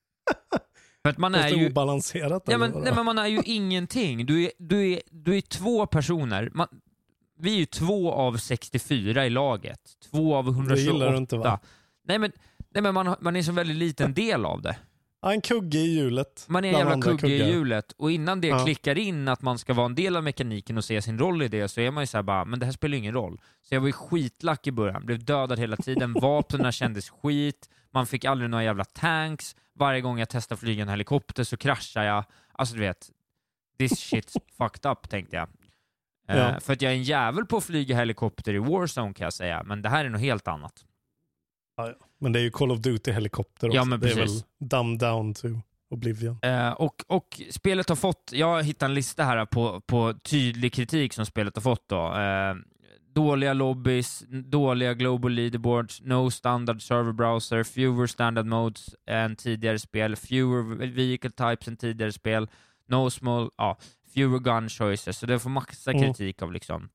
För att man är ju obalanserat. Ja, men, eller nej, men man är ju ingenting. Du är, du är, du är två personer. Man, vi är ju två av sextiofyra i laget. Två av hundratjugoåtta. Det gillar du inte, va? Nej, men, nej, men man, man är en så väldigt liten del av det. Ja, en kugge i hjulet. Man är en bland jävla andra kugge i kuggar. hjulet. Och innan det Ja. klickar in att man ska vara en del av mekaniken och se sin roll i det, så är man ju så här bara, men det här spelar ingen roll. Så jag var ju skitlack i början. Blev dödad hela tiden. Vapnen kändes skit. Man fick aldrig några jävla tanks. Varje gång jag testade flyga en helikopter så kraschar jag. Alltså du vet, this shit's fucked up, tänkte jag. Ja. Uh, för att jag är en jävel på att flyga helikopter i Warzone, kan jag säga. Men det här är något helt annat. Ja, ja. Men det är ju Call of Duty-helikopter också. Ja, men det är väl precis. dumb down to Oblivion. Uh, och, och spelet har fått, jag hittar en lista här på, på tydlig kritik som spelet har fått då. Uh, dåliga lobbies, dåliga global leaderboards, no standard server browser, fewer standard modes än tidigare spel, fewer vehicle types än tidigare spel, no small, ja, fewer gun choices. Så det får massa Mm. kritik av liksom.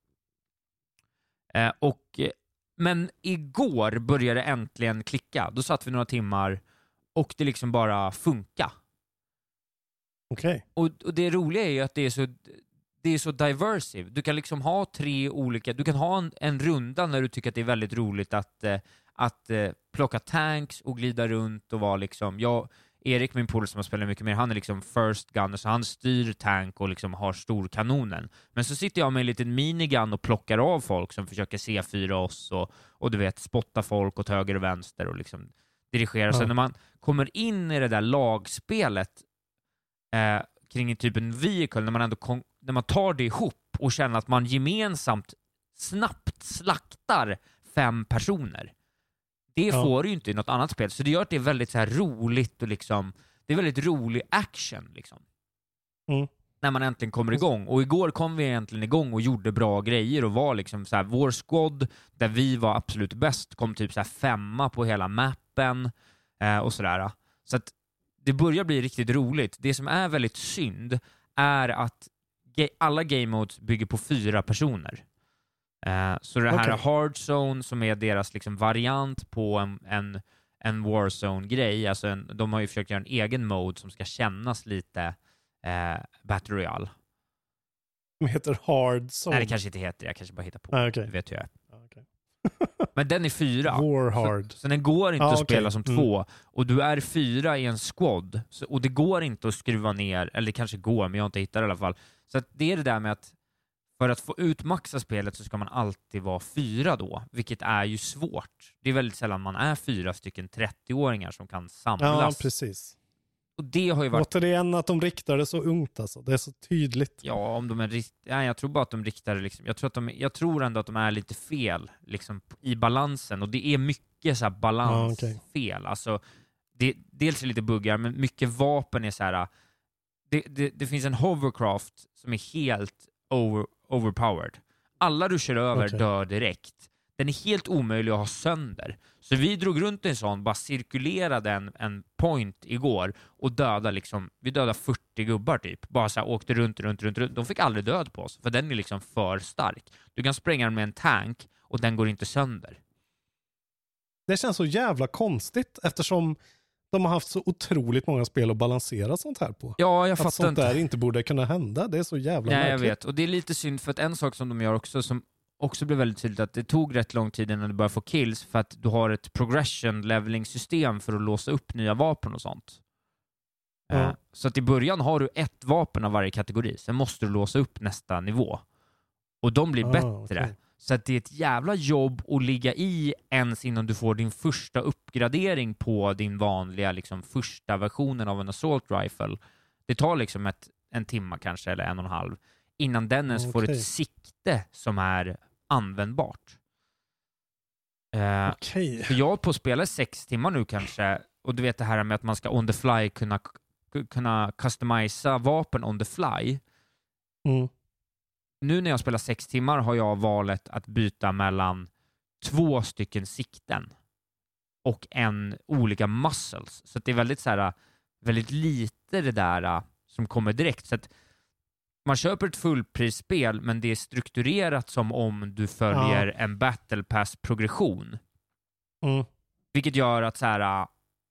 Uh, och, men igår började det äntligen klicka. Då satt vi några timmar och det liksom bara funka. Okej. Okay. Och, och det roliga är ju att det är så det är så diversive. Du kan liksom ha tre olika, du kan ha en, en runda när du tycker att det är väldigt roligt att, eh, att eh, plocka tanks och glida runt och vara liksom, jag, Erik, min polare som har spelat mycket mer, han är liksom first gunner, så han styr tank och liksom har storkanonen. Men så sitter jag med en liten minigun och plockar av folk som försöker C fyra oss och, och du vet, spotta folk åt höger och vänster och liksom dirigera. Ja. Så när man kommer in i det där lagspelet eh, kring en typ en vehicle, när man ändå kon- när man tar det ihop och känner att man gemensamt snabbt slaktar fem personer. Det ja. får ju inte i något annat spel. Så det gör att det är väldigt så här roligt och liksom, det är väldigt rolig action liksom. Mm. När man äntligen kommer igång. Och igår kom vi egentligen igång och gjorde bra grejer och var liksom så här, vår squad där vi var absolut bäst kom typ så här femma på hela mappen eh, och sådär. Så att det börjar bli riktigt roligt. Det som är väldigt synd är att ge- alla game modes bygger på fyra personer. Uh, så det här Okay. Hard Zone som är deras liksom variant på en, en, en Warzone-grej. Alltså en, de har ju försökt göra en egen mode som ska kännas lite uh, Battle Royale. Som heter Hard Zone. Nej, det kanske inte heter det. Jag kanske bara hittar på. Ah, okay. Det vet jag. Ah, okay. Men den är fyra. War Hard. Så, så den går inte ah, att okay. spela som mm. två. Och du är fyra i en squad. Så, och det går inte att skruva ner. Eller det kanske går, men jag har inte hittat det i alla fall. Så att det är det där med att för att få utmaxa spelet så ska man alltid vara fyra då. Vilket är ju svårt. Det är väldigt sällan man är fyra stycken trettio-åringar som kan samlas. Ja, precis. Och det har ju varit... Återigen att de riktar det så ungt alltså. Det är så tydligt. Ja, om de är rikt... ja, jag tror bara att de riktar det liksom... jag tror att de... jag tror ändå att de är lite fel liksom i balansen, och det är mycket så här balansfel. Ja, okay. Alltså det dels är lite buggar, men mycket vapen är så här det, det, det finns en hovercraft som är helt over, overpowered. Alla du kör över okay. dör direkt. Den är helt omöjlig att ha sönder. Så vi drog runt en sån, bara cirkulerade en, en point igår och dödade liksom, vi dödade fyrtio gubbar typ. Bara så här, åkte runt, runt, runt, runt. De fick aldrig död på oss, för den är liksom för stark. Du kan spränga den med en tank och den går inte sönder. Det känns så jävla konstigt eftersom de har haft så otroligt många spel att balansera sånt här på. Ja, jag fattar att sånt inte. där inte borde kunna hända. Det är så jävla Nej, märkligt. Jag vet. Och det är lite synd, för att en sak som de gör också som också blev väldigt tydligt, att det tog rätt lång tid innan du börjar få kills, för att du har ett progression leveling system för att låsa upp nya vapen och sånt. Ja. Uh, så att i början har du ett vapen av varje kategori. Sen måste du låsa upp nästa nivå. Och de blir ah, bättre. Okay. Så att det är ett jävla jobb att ligga i ens innan du får din första uppgradering på din vanliga liksom, första versionen av en assault rifle. Det tar liksom ett, en timme kanske, eller en och en halv, innan den ens okay. får ett sikte som är användbart. Uh, okay. För jag har på att spela sex timmar nu kanske, och du vet det här med att man ska on the fly kunna, kunna customisa vapen on the fly. Mm. Nu när jag spelar sex timmar har jag valet att byta mellan två stycken sikten och en olika muscles. Så det är väldigt så här, väldigt lite det där som kommer direkt. Så att man köper ett fullprisspel, men det är strukturerat som om du följer ja. en battle pass progression. Mm. Vilket gör att så här,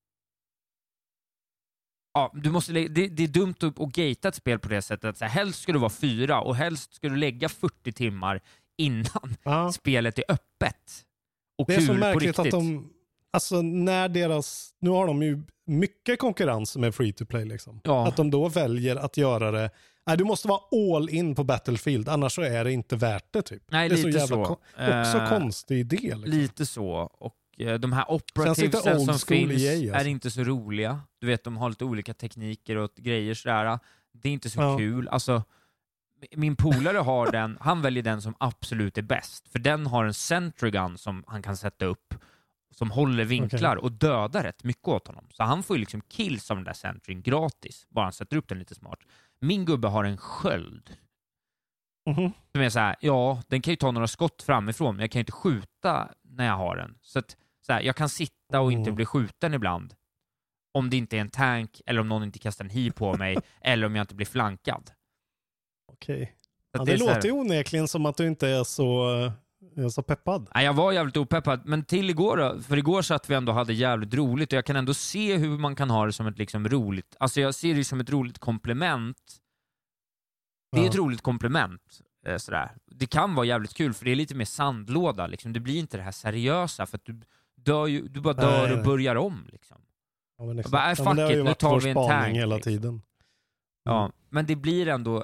ja, du måste lä- det, det är dumt att, att gatea ett spel på det sättet. Att så här, helst ska du vara fyra och helst ska du lägga fyrtio timmar innan ja. spelet är öppet. Och det är kul så på märkligt riktigt. Att de, alltså när deras, nu har de ju mycket konkurrens med free to play liksom. Ja. Att de då väljer att göra det, nej, du måste vara all in på Battlefield, annars så är det inte värt det typ. Nej, det är lite så jävla så. Ko- också uh, konstig idé liksom. Lite så. Och de här operativesen som finns E A, alltså. är inte så roliga. Du vet, de har lite olika tekniker och grejer sådär. Det är inte så ja. kul. Alltså, min polare har den, han väljer den som absolut är bäst. För den har en sentry gun som han kan sätta upp, som håller vinklar okay. och dödar rätt mycket åt honom. Så han får ju liksom kills av den där sentryn gratis. Bara han sätter upp den lite smart. Min gubbe har en sköld. Mm-hmm. Som är så här, ja, den kan ju ta några skott framifrån, men jag kan ju inte skjuta när jag har den. Så att så här, jag kan sitta och inte bli skjuten ibland. Om det inte är en tank, eller om någon inte kastar en hi på mig, eller om jag inte blir flankad. Okej. Okay. Ja, det det låter här... ju onekligen som att du inte är så, är så peppad. Nej, jag var jävligt opeppad, men till igår då, för igår så att vi ändå hade jävligt roligt, och jag kan ändå se hur man kan ha det som ett liksom roligt, alltså jag ser det som ett roligt komplement. Det är ja. ett roligt komplement. Sådär. Det kan vara jävligt kul, för det är lite mer sandlåda liksom. Det blir inte det här seriösa, för att du, dör ju, du bara dör nej, och nej. börjar om liksom. Ja, men bara, äh, fuck ja, men it, nu tar vi en tank hela liksom. tiden. Mm. Ja, men det blir ändå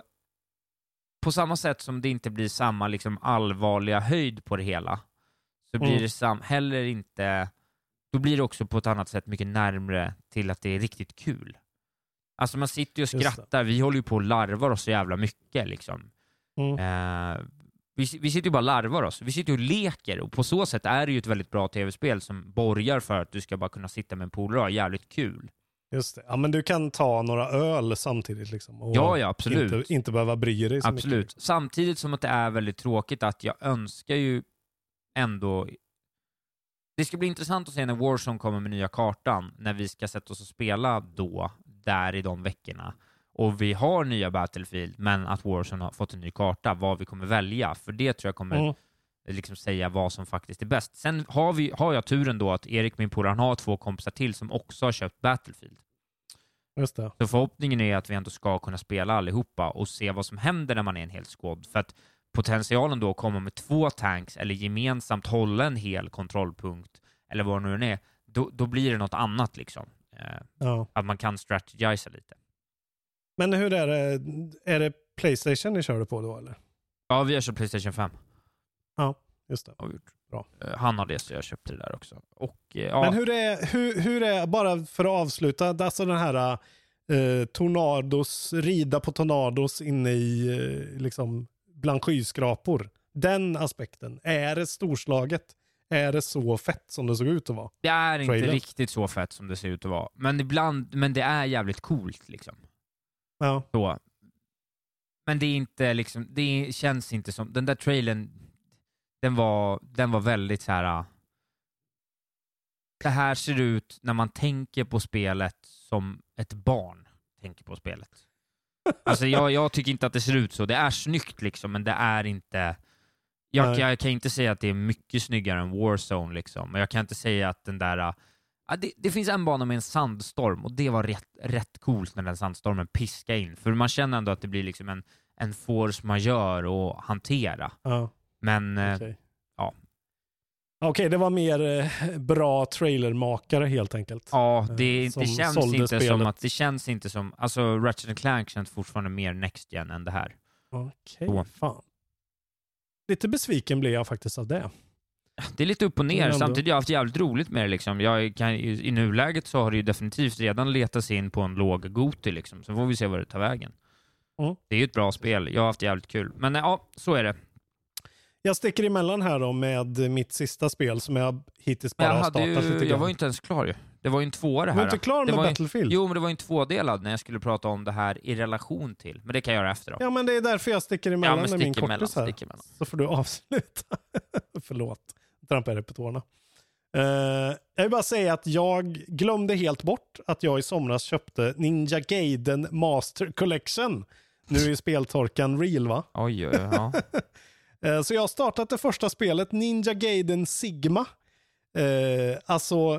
på samma sätt som det inte blir samma liksom allvarliga höjd på det hela, så blir mm. det sam- heller inte, då blir det också på ett annat sätt mycket närmare till att det är riktigt kul. Alltså man sitter ju och skrattar, vi håller ju på och larvar oss så jävla mycket liksom. Mm. Uh, vi, vi sitter ju bara larvar oss. Vi sitter ju och leker, och på så sätt är det ju ett väldigt bra tv-spel som borgar för att du ska bara kunna sitta med en polare och ha jävligt kul. Just det. Ja, men du kan ta några öl samtidigt liksom. Och ja, ja, absolut. Inte, inte behöva bry dig så absolut. mycket. Samtidigt som att det är väldigt tråkigt, att jag önskar ju ändå... Det ska bli intressant att se när Warzone kommer med nya kartan, när vi ska sätta oss och spela då, där i de veckorna. Och vi har nya Battlefield, men att Warzone har fått en ny karta, vad vi kommer välja. För det tror jag kommer mm. liksom säga vad som faktiskt är bäst. Sen har, vi, har jag turen då att Erik, min polare, han har två kompisar till som också har köpt Battlefield. Just det. Så förhoppningen är att vi ändå ska kunna spela allihopa och se vad som händer när man är en hel squad. För att potentialen då kommer med två tanks eller gemensamt hålla en hel kontrollpunkt eller vad det nu är, då, då blir det något annat liksom. Eh, ja. Att man kan strategisa lite. Men hur är det? Är det PlayStation ni körde på då eller? Ja, vi har köpt PlayStation fem. Ja, just det. Har vi gjort. Bra. Eh, han har det så jag köpte det där också. Och, eh, ja. Men hur är, hur, hur är, bara för att avsluta, alltså den här eh, tornados, rida på tornados inne i eh, liksom bland skyskrapor. Den aspekten, är det storslaget? Är det så fett som det såg ut att vara? Det är inte Trailer. riktigt så fett som det ser ut att vara. Men ibland, men det är jävligt coolt liksom. Ja. Så. Men det är inte liksom, det känns inte som, den där trailern, den var, den var väldigt så här. Det här ser ut när man tänker på spelet som ett barn tänker på spelet. Alltså jag, jag tycker inte att det ser ut så. Det är snyggt liksom, men det är inte. Jag, jag kan inte säga att det är mycket snyggare än Warzone liksom. Men jag kan inte säga att den där. Ja, det, det finns en bana med en sandstorm och det var rätt, rätt coolt när den sandstormen piskade in. För man känner ändå att det blir liksom en, en force majeure att hantera. Ja. Men okay. ja. Okej, okay, det var mer eh, bra trailermakare helt enkelt. Ja, det, som det känns inte spelet. som att det känns inte som, alltså Ratchet and Clank känns fortfarande mer next gen än det här. Okej, okay, fan. Lite besviken blev jag faktiskt av det. Det är lite upp och ner. Ändå. Samtidigt har jag haft jävligt roligt med det liksom. Jag kan, i, i nuläget så har det ju definitivt redan letat sig in på en låg goti liksom. Så får vi se vad det tar vägen. Mm. Det är ju ett bra spel. Jag har haft jävligt kul. Men ja, så är det. Jag sticker emellan här då med mitt sista spel som jag hittills bara har startat ju, lite grann. Jag var ju inte ens klar ju. Det var ju en tvåa det här. Du var inte klar med det Battlefield? Ju, jo, men det var ju en tvådelad när jag skulle prata om det här i relation till. Men det kan jag göra efter då. Ja, men det är därför jag sticker emellan ja, med min kortis här. emellan. Så får du avsluta. Förlåt. Trampar jag på tårna. Uh, jag vill bara säga att jag glömde helt bort att jag i somras köpte Ninja Gaiden Master Collection. Nu är ju speltorkan real, va? Oj, oj, ja. uh, så jag har startat det första spelet, Ninja Gaiden Sigma. Uh, alltså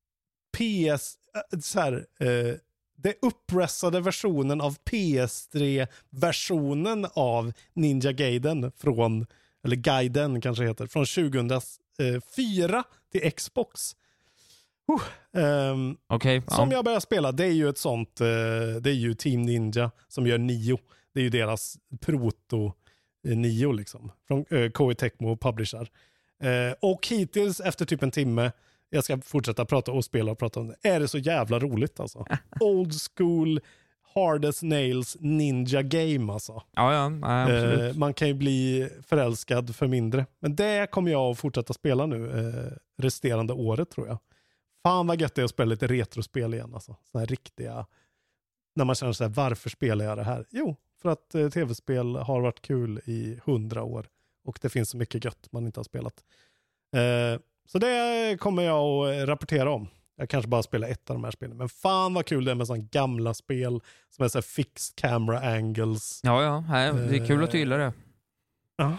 P S... Uh, så här, uh, det uppressade versionen av P S tre-versionen av Ninja Gaiden från, eller Gaiden kanske heter, från tjugohundrafyra till Xbox. Uh, um, okay, som ja. jag börjar spela, det är ju ett sånt, uh, det är ju Team Ninja som gör Nio. Det är ju deras proto uh, Nio liksom, från uh, Koei Tecmo Publisher. Uh, och hittills efter typ en timme, jag ska fortsätta prata och spela och prata om det, är det så jävla roligt alltså. Old school, hard as nails ninja game alltså. Ja, ja, absolut. Uh, man kan ju bli förälskad för mindre. Men det kommer jag att fortsätta spela nu uh, resterande året tror jag. Fan vad gött det är att spela lite retrospel igen alltså. Såna här riktiga, när man känner så här, varför spelar jag det här? Jo, för att uh, tv-spel har varit kul i hundra år. Och det finns så mycket gött man inte har spelat. Uh, så det kommer jag att rapportera om. Jag kanske bara spelar ett av de här spelen. Men fan vad kul det är med sådana gamla spel som är så här fixed camera angles. Ja, ja. Det är kul att du gillar det. Ja.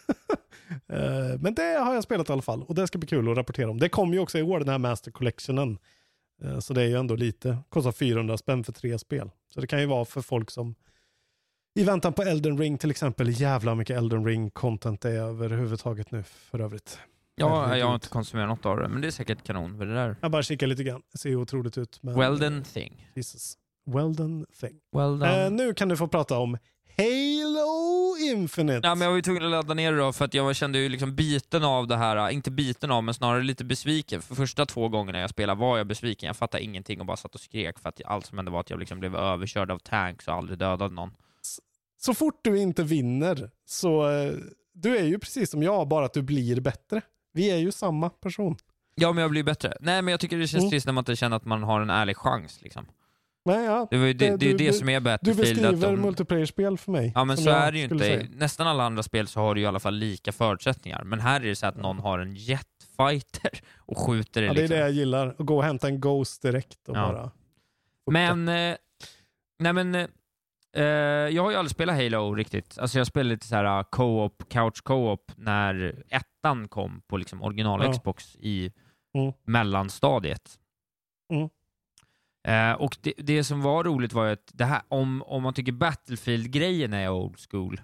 Men det har jag spelat i alla fall. Och det ska bli kul att rapportera om. Det kommer ju också i år, den här Master Collectionen. Så det är ju ändå lite. Kostar fyrahundra spänn för tre spel. Så det kan ju vara för folk som i väntan på Elden Ring till exempel. Jävla mycket Elden Ring content det är överhuvudtaget nu för övrigt. Ja, jag har inte konsumerat något av det, men det är säkert kanon för det där. Jag bara kikar lite grann. Det ser ju otroligt ut. Men, well done thing. Jesus. Well done thing. Well done. Eh, nu kan du få prata om Halo Infinite. Ja, men jag var ju tvungen att ladda ner det då för att jag kände ju liksom biten av det här, inte biten av men snarare lite besviken. För första två gångerna jag spelade var jag besviken. Jag fattade ingenting och bara satt och skrek för att allt som hände var att jag liksom blev överkörd av tanks och aldrig dödade någon. Så, så fort du inte vinner så eh, du är ju precis som jag, bara att du blir bättre. Vi är ju samma person. Ja, men jag blir bättre. Nej, men jag tycker det känns mm. trist när man inte känner att man har en ärlig chans liksom. Nej, ja. Det, det, det, det är ju det som är Battlefield. Du beskriver de... multiplayer-spel för mig. Ja, men så är det ju inte. Säga. Nästan alla andra spel så har du i alla fall lika förutsättningar. Men här är det så att någon har en jetfighter och skjuter det. Ja, det är liksom. det jag gillar. Att gå och hämta en Ghost direkt och ja. bara... Men... Eh, nej, men... Eh, jag har ju aldrig spelat Halo riktigt. Alltså jag spelade lite så här co-op, couch co-op när ettan kom på liksom original ja. Xbox i mm. mellanstadiet. Mm. Uh, och det, det som var roligt var ju att det här, om, om man tycker Battlefield-grejen är old school,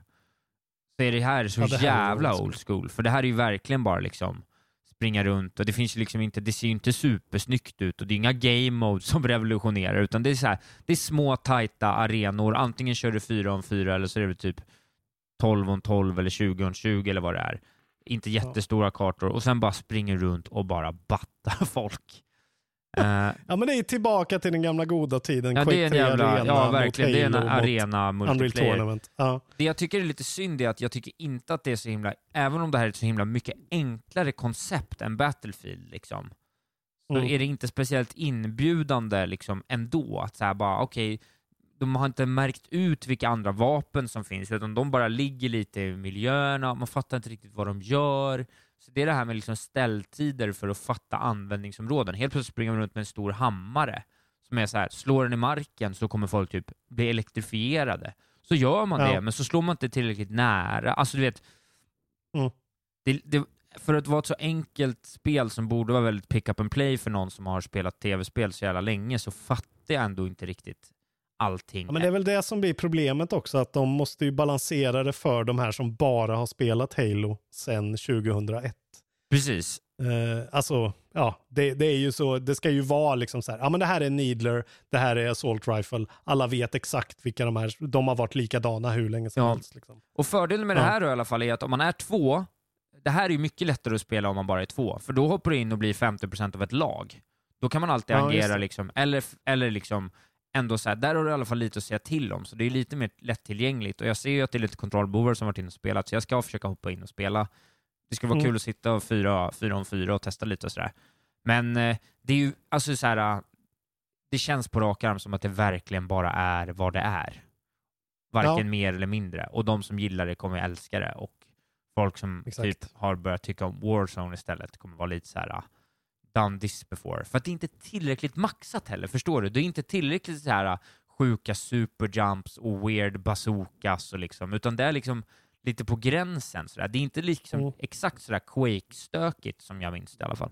så är det här så ja, det här jävla old school. För det här är ju verkligen bara liksom springa runt, och det finns ju liksom inte, det ser ju inte supersnyggt ut, och det är inga game modes som revolutionerar, utan det är så här, det är små tajta arenor. Antingen kör du fyra om fyra eller så är det typ tolv om tolv eller tjugo om tjugo eller vad det är. Inte jättestora kartor, och sen bara springer runt och bara battar folk. Uh, ja, men det är tillbaka till den gamla goda tiden. Ja, det är en jävla, arena ja verkligen, det är en arena multiplayer. Ja. Det jag tycker är lite synd är att jag tycker inte att det är så himla, även om det här är ett så himla mycket enklare koncept än Battlefield liksom, så mm. är det inte speciellt inbjudande liksom ändå, att så här bara okej, okay, de har inte märkt ut vilka andra vapen som finns, utan de bara ligger lite i miljöerna, man fattar inte riktigt vad de gör. Så det är det här med liksom ställtider för att fatta användningsområden. Helt plötsligt springer man runt med en stor hammare som är så här, slår den i marken så kommer folk typ bli elektrifierade. Så gör man ja. det, men så slår man inte tillräckligt nära. Alltså du vet, mm. det, det, för att vara ett så enkelt spel som borde vara väldigt pick up and play för någon som har spelat tv-spel så jävla länge, så fattar jag ändå inte riktigt allting. Ja, men det är väl det som blir problemet också, att de måste ju balansera det för de här som bara har spelat Halo sedan tjugohundraett. Precis. Uh, alltså, ja, det, det är ju så, det ska ju vara liksom så här, ja men det här är Needler, det här är Assault Rifle, alla vet exakt vilka de är, de har varit likadana hur länge som ja. helst. Liksom. Och fördelen med ja. det här då, i alla fall är att om man är två, det här är ju mycket lättare att spela om man bara är två, för då hoppar du in och blir femtio procent av ett lag. Då kan man alltid ja, agera liksom, eller, eller liksom ändå så här, där har du i alla fall lite att säga till om, så det är lite mer lättillgängligt, och jag ser ju att det är lite kontrollbovar som varit in och spelat, så jag ska försöka hoppa in och spela. Det skulle vara mm. kul att sitta och fyra, fyra om fyra och testa lite och sådär. Men eh, det är ju, alltså så här, det känns på rak arm som att det verkligen bara är vad det är. Varken ja. mer eller mindre. Och de som gillar det kommer älska det, och folk som Exakt. typ har börjat tycka om Warzone istället kommer vara lite så här done this before. För att det är inte tillräckligt maxat heller, förstår du? Det är inte tillräckligt så här sjuka superjumps och weird bazookas och liksom, utan det är liksom lite på gränsen sådär. Det är inte liksom mm. exakt sådär Quake-stökigt som jag minns det, i alla fall.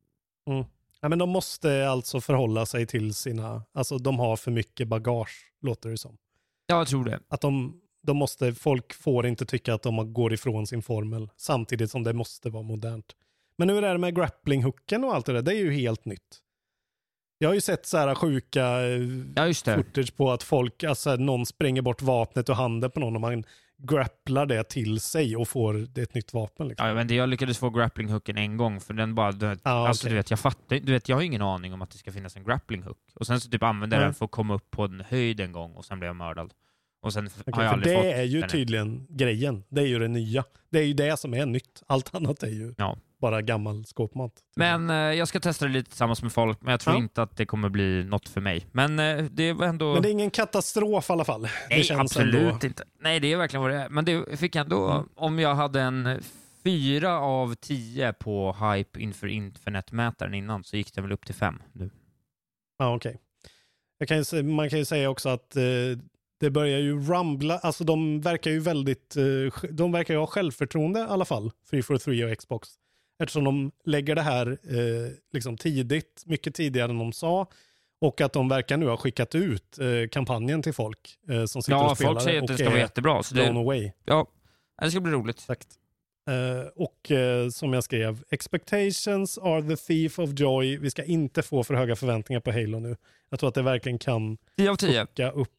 Mm. Ja, men de måste alltså förhålla sig till sina, alltså de har för mycket bagage, låter det som. Ja, jag tror det. Att de, de måste, folk får inte tycka att de går ifrån sin formel, samtidigt som det måste vara modernt. Men hur är det med grappling-hooken och allt det där? Det är ju helt nytt. Jag har ju sett så här sjuka ja, just det. footage på att folk, alltså någon spränger bort vapnet och handen på någon och man grapplar det till sig och får det ett nytt vapen. Liksom. Ja, men det, jag lyckades få grappling-hooken en gång, för den bara, du, ah, alltså okay. du vet, jag fattar, du vet, jag har ingen aning om att det ska finnas en grappling-hook. Och sen så typ använde jag mm. den för att komma upp på en höjd en gång, och sen blev jag mördad. Och sen okay, har jag aldrig det fått är ju den. Tydligen grejen. Det är ju det nya. Det är ju det som är nytt. Allt annat är ju ja. bara gammal skåpmat. Men eh, jag ska testa det lite tillsammans med folk, men jag tror ja. inte att det kommer bli något för mig. Men eh, det var ändå... Men det är ingen katastrof i alla fall. Nej, det känns absolut ändå... inte. Nej, det är verkligen vad det är. Men det fick ändå, mm. om jag hade en fyra av tio på hype inför Infinite-mätaren innan, så gick det väl upp till fem nu. Ja, okej. Okay. Man kan ju säga också att eh, det börjar ju rumbla, alltså de verkar ju väldigt, eh, de verkar ju ha självförtroende i alla fall, tre fyrtiotre och Xbox. Eftersom de lägger det här eh, liksom tidigt, mycket tidigare än de sa, och att de verkar nu ha skickat ut eh, kampanjen till folk eh, som sitter ja, och spelar. Ja, folk säger att det ska vara jättebra. Så det, away. Ja, det ska bli roligt. Exakt. Uh, och uh, som jag skrev, expectations are the thief of joy. Vi ska inte få för höga förväntningar på Halo nu. Jag tror att det verkligen kan tio av tio. Fucka upp.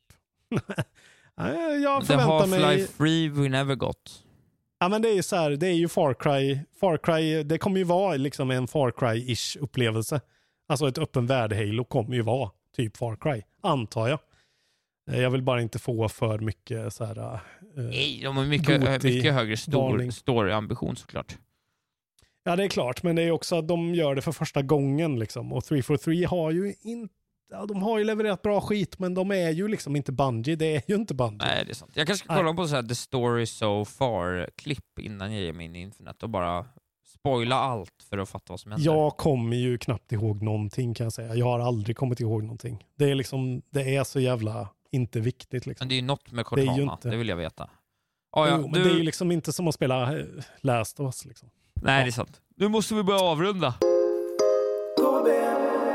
Jag The förväntar mig... Half-Life three we never got. Ja, men det är ju så här, det är ju Far Cry. Far Cry, det kommer ju vara liksom en Far Cry-ish upplevelse. Alltså ett öppen värld Halo kommer ju vara typ Far Cry, antar jag. Jag vill bara inte få för mycket så här... Uh, Nej, de har mycket, mycket högre stor, story-ambition såklart. Ja, det är klart. Men det är också att de gör det för första gången. Liksom. Och tre fyrtiotre har ju inte... Ja, de har ju levererat bra skit, men de är ju liksom inte Bungie. Det är ju inte Bungie. Nej, det är sant. Jag kanske ska kolla på så här The Story So Far-klipp innan jag ger mig in i internet och bara spoila allt för att fatta vad som händer. Jag kommer ju knappt ihåg någonting, kan jag säga. Jag har aldrig kommit ihåg någonting. Det är liksom... Det är så jävla... inte viktigt liksom. Men det är ju något med Cortana, det, inte... det vill jag veta. Oh, ja, jo, men du... det är ju liksom inte som att spela Last of Us liksom. Nej, ja. det är sant. Nu måste vi börja avrunda.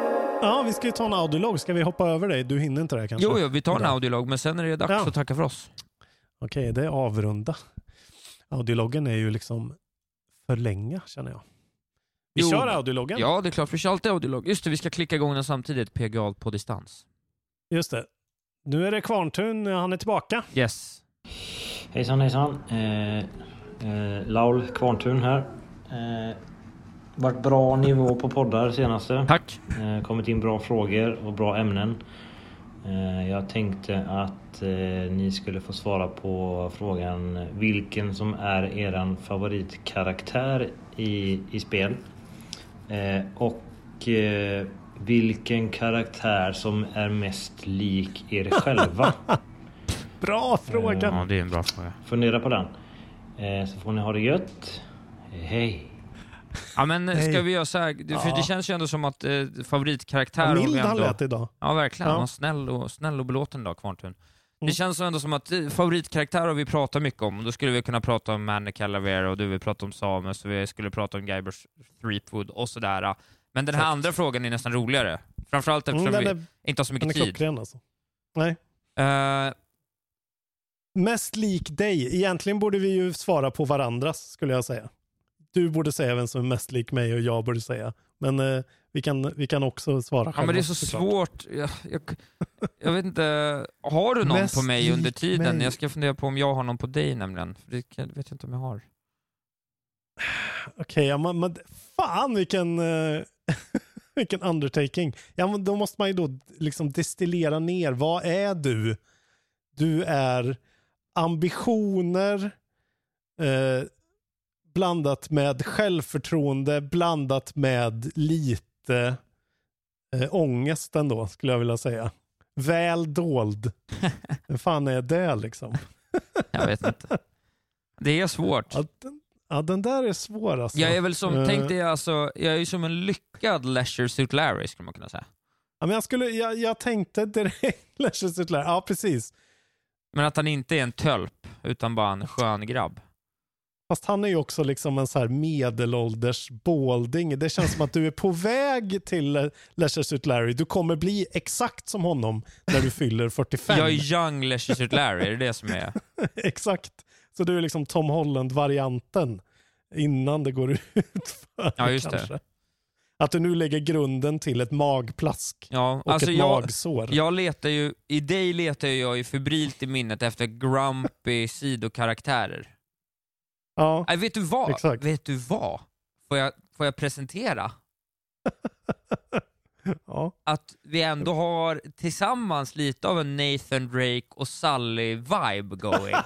Ja, vi ska ju ta en audiolog. Ska vi hoppa över dig? Du hinner inte det kanske? Jo, jo vi tar en audiolog, men sen är det dags ja. att tacka för oss. Okej, det är avrunda. Audiologgen är ju liksom för länge, känner jag. Vi jo, kör audiologgen. Ja, det är klart. Vi kör alltid audiolog. Just det, vi ska klicka igång den samtidigt. P G A på distans. Just det. Nu är det Kvarntun. Han är tillbaka. Yes. Hejsan, hejsan. Eh, eh, Laul Kvarntun här. Eh, varit bra nivå på poddar senaste. Tack. Eh, kommit in bra frågor och bra ämnen. Eh, jag tänkte att eh, ni skulle få svara på frågan vilken som är eran favoritkaraktär i, i spel. Eh, och eh, vilken karaktär som är mest lik er själva. Bra fråga. Ja, det är en bra fråga. Fundera på den. Eh, så får ni ha det gött. Hej. Ja, men ska Hej. vi göra så här? För Ja. det känns ju ändå som att eh, favoritkaraktär... Ja, mild och han ändå, lät idag. Ja, verkligen. Ja. Han var snäll och, snäll och belåten då, Kvarntun. Mm. Det känns ändå som att eh, favoritkaraktär har vi pratat mycket om. Då skulle vi kunna prata om Manny Calavera och du vill prata om Samus och vi skulle prata om Guybrush Threepwood och sådär. Men den här andra frågan är nästan roligare. Framförallt eftersom Mm, den vi är- inte har så mycket Den är tid. klockren alltså. Nej. Eh, Mest lik dig. Egentligen borde vi ju svara på varandras, skulle jag säga. Du borde säga vem som är mest lik mig och jag borde säga. Men eh, vi, kan, vi kan också svara själva. ja, men det är så såklart. svårt. Jag, jag, jag vet inte. Har du någon Mest på mig under lik tiden? mig. Jag ska fundera på om jag har någon på dig nämligen. För det kan- vet jag inte om jag har. Okej, ja, men, men fan vilken, uh, vilken undertaking. Ja, men då måste man ju då liksom destillera ner. Vad är du? Du är ambitioner eh, blandat med självförtroende, blandat med lite eh, ångest ändå, skulle jag vilja säga. Väl dold. Vad fan är det liksom? Jag vet inte. Det är svårt. Ja, den, ja, den där är svår alltså. Jag är väl som, Eh, tänk dig alltså, jag är ju som en lyckad Leisure Suit Larry skulle man kunna säga. Ja, men jag, skulle, jag, jag tänkte direkt Leisure Suit Larry. Ja, precis. Men att han inte är en tölp, utan bara en skön grabb. Fast han är ju också liksom en så här medelålders balding. Det känns som att du är på väg till Leisure Suit Larry. Du kommer bli exakt som honom när du fyller fyrtiofem. Jag är young Leisure Suit Larry, är det det som är? Exakt. Så du är liksom Tom Holland-varianten innan det går ut för Ja, just kanske. det. Att du nu lägger grunden till ett magplask Ja, och alltså ett jag, magsår. jag letar ju, i dig letar jag ju febrilt i minnet efter grumpy sidokaraktärer. Ja, Nej, vet du vad? exakt. Vet du vad? Får jag, får jag presentera? ja. Att vi ändå har tillsammans lite av en Nathan Drake och Sully-vibe going.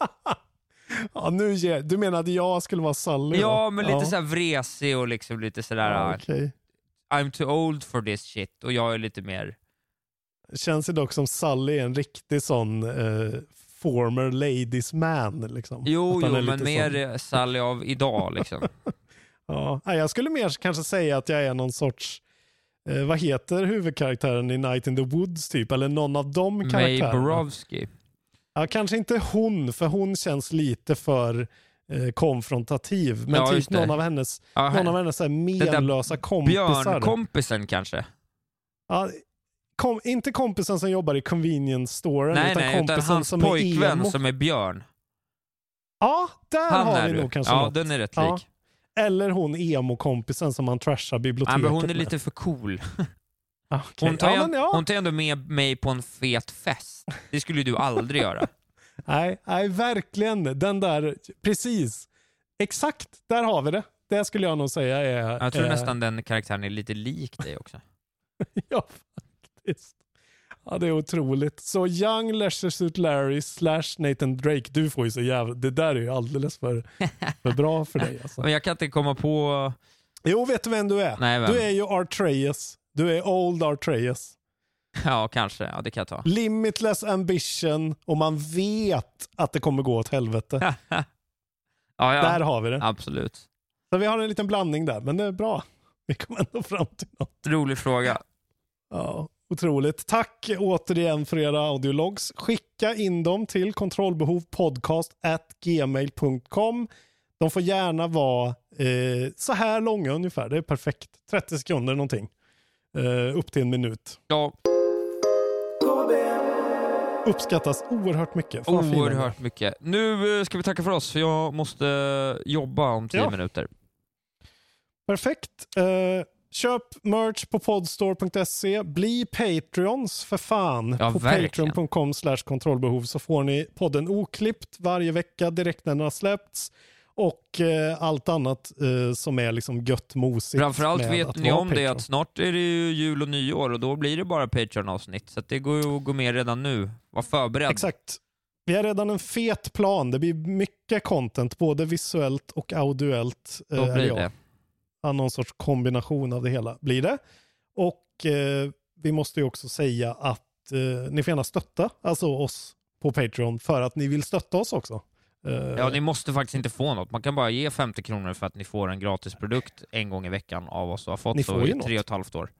Ja, nu ger, du menar att jag skulle vara Sully? Ja, då? men lite ja. så här vresig och liksom lite sådär Ja, okej. I'm too old for this shit och jag är lite mer... Känns det dock som Sully är en riktig sån eh, former ladies man liksom. Jo, Att han jo, är men lite mer sån. Sully av idag liksom. Ja, nej, jag skulle mer kanske säga att jag är någon sorts eh, vad heter huvudkaraktären i Night in the Woods typ, eller någon av de May karaktärerna. Borowski. Ja, kanske inte hon, för hon känns lite för eh, konfrontativ. Men Ja, typ just det. någon av hennes, Ja, någon av hennes så här menlösa kompisar. Björnkompisen kanske? Ja, kom, inte kompisen som jobbar i convenience storen, Nej, utan nej, utan kompisen hans som är pojkvän emo. som är Björn. Ja, där Han har är vi du. nog kanske Ja, något. den är rätt Ja. lik. Eller hon emo-kompisen som man trashar Ja, biblioteket men hon är med. lite för cool. Ah, okej. Hon tar, ja, ju, men ja. hon tar ändå med mig på en fet fest. Det skulle du aldrig göra. Nej, nej, verkligen. Den där, precis. Exakt, där har vi det. Det skulle jag nog säga är... Jag tror är, nästan den karaktären är lite lik dig också. Ja, faktiskt. Ja, det är otroligt. Så Young Leisure Suit Larry slash Nathan Drake, du får ju så jävla... Det där är ju alldeles för, för bra för dig. Alltså. Men jag kan inte komma på... Jo, vet du vem du är? Nej, vem? Du är ju Artreus. Du är Old Artreus. Ja, kanske. Ja, det kan jag ta. Limitless ambition och man vet att det kommer gå åt helvete. ja, ja. Där har vi det. Absolut. Så vi har en liten blandning där, men det är bra. Vi kommer ändå fram till något. Rolig fråga. Ja, otroligt. Tack återigen för era audiologs. Skicka in dem till kontrollbehovpodcast at gmail dot com. De får gärna vara eh, så här långa ungefär. Det är perfekt. trettio sekunder någonting. Uh, upp till en minut. Ja. Uppskattas oerhört mycket. Fan, oerhört mycket. Nu ska vi tacka för oss, för jag måste jobba om tio ja. minuter. Perfekt. Uh, köp merch på podstore punkt se. Bli Patreons för fan. Ja, på patreon punkt com slash kontrollbehov så får ni podden oklippt varje vecka direkt när den har släppts. Och uh, allt annat uh, som är liksom gött mosigt. Framförallt vet ni om Patreon. det att snart är det ju jul och nyår och då blir det bara Patreon-avsnitt. Så att det går ju att gå med redan nu. Var förberedd. Exakt. Vi har redan en fet plan. Det blir mycket content, både visuellt och audiellt. Då uh, blir ja. det. Någon sorts kombination av det hela blir det. Och eh, vi måste ju också säga att eh, ni får gärna stötta alltså oss på Patreon för att ni vill stötta oss också. Eh, ja, ni måste faktiskt inte få något. Man kan bara ge femtio kronor för att ni får en gratis produkt en gång i veckan av oss och har fått ni så får i något. tre och ett halvt år.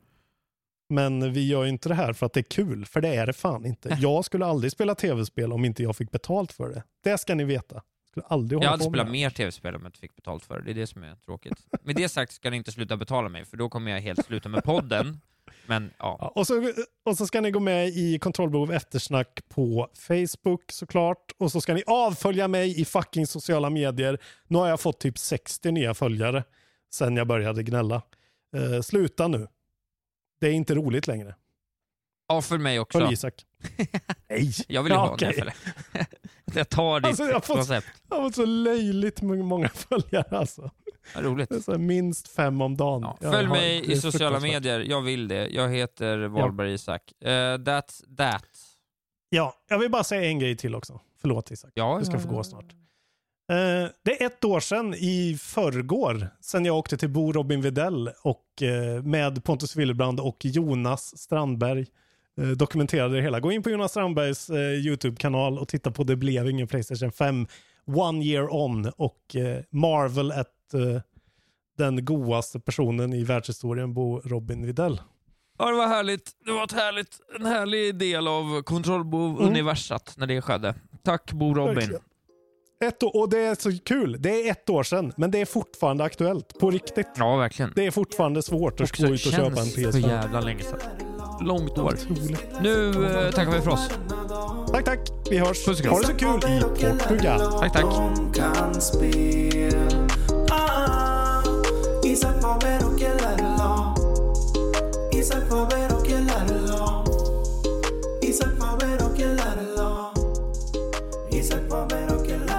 Men vi gör ju inte det här för att det är kul, för det är det fan inte. Jag skulle aldrig spela tv-spel om inte jag fick betalt för det. Det ska ni veta. Skulle aldrig jag hade spelat mer tv-spel om jag inte fick betalt för det. Det är det som är tråkigt. Med det sagt ska ni inte sluta betala mig, för då kommer jag helt sluta med podden. Men ja. ja och, så, och så ska ni gå med i Kontrollbehov eftersnack på Facebook såklart. Och så ska ni avfölja mig i fucking sociala medier. Nu har jag fått typ sextio nya följare sen jag började gnälla. Uh, sluta nu. Det är inte roligt längre. Ja, för mig också. För Isak. Nej. Jag vill ju ja, ha okay. det. Jag tar ditt alltså, jag fått, koncept. Jag har fått så löjligt många följare alltså. Ja, roligt. Det är så minst fem om dagen. Ja, följ mig i sociala medier. Jag vill det. Jag heter Valberg ja. Isak. Uh, that's that. Ja, jag vill bara säga en grej till också. Förlåt Isak. Ja, du ska ja, få gå ja. snart. Uh, det är ett år sedan i förrgår sen jag åkte till Bo Robin Videll och uh, med Pontus Willebrand och Jonas Strandberg uh, dokumenterade det hela. Gå in på Jonas Strandbergs uh, YouTube-kanal och titta på Det blev ingen PlayStation fem One Year On och uh, Marvel at uh, den godaste personen i världshistorien, Bo Robin Videll. Ja, det var härligt. Det var ett härligt, en härlig del av Kontrollbehov-universat mm. när det skedde. Tack Bo Robin. Verkligen. Ett år, och det är så kul. Det är ett år sedan, men det är fortfarande aktuellt. På riktigt. Ja, verkligen. Det är fortfarande svårt att gå ut och köpa en P S fem. Så jävla länge sedan. Långt år. Nu eh, tackar vi för oss. Tack, tack. Vi hörs. Puss och ha det så kul i Portugal. Tack, tack. Isak Faber och Kellerla. Isak Faber och Kellerla. Isak Faber och Kellerla. Isak Faber och Kellerla.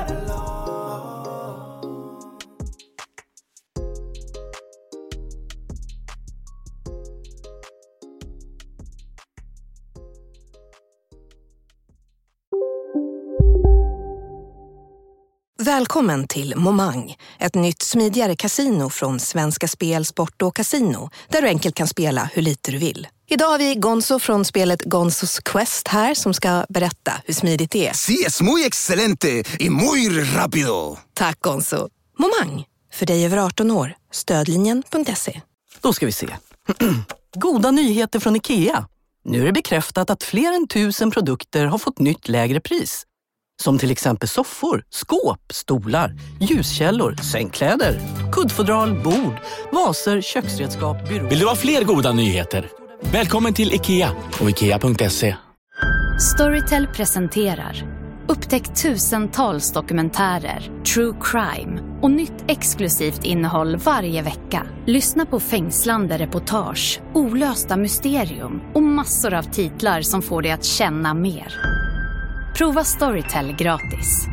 Välkommen till Momang, ett nytt smidigare kasino från Svenska Spel, Sport och Casino, där du enkelt kan spela hur lite du vill. Idag har vi Gonzo från spelet Gonzos Quest här som ska berätta hur smidigt det är. Sí, es muy excelente y muy rápido. Tack Gonzo. Momang, för dig över arton år. Stödlinjen punkt se. Då ska vi se. Goda nyheter från IKEA. Nu är det bekräftat att fler än tusen produkter har fått nytt lägre pris. Som till exempel soffor, skåp, stolar, ljuskällor, sängkläder, kuddfodral, bord, vaser, köksredskap, byråer. Vill du ha fler goda nyheter? Välkommen till IKEA och ikea punkt se. Storytel presenterar upptäck tusentals dokumentärer, true crime och nytt exklusivt innehåll varje vecka. Lyssna på fängslande reportage, olösta mysterium och massor av titlar som får dig att känna mer. Prova Storytel gratis.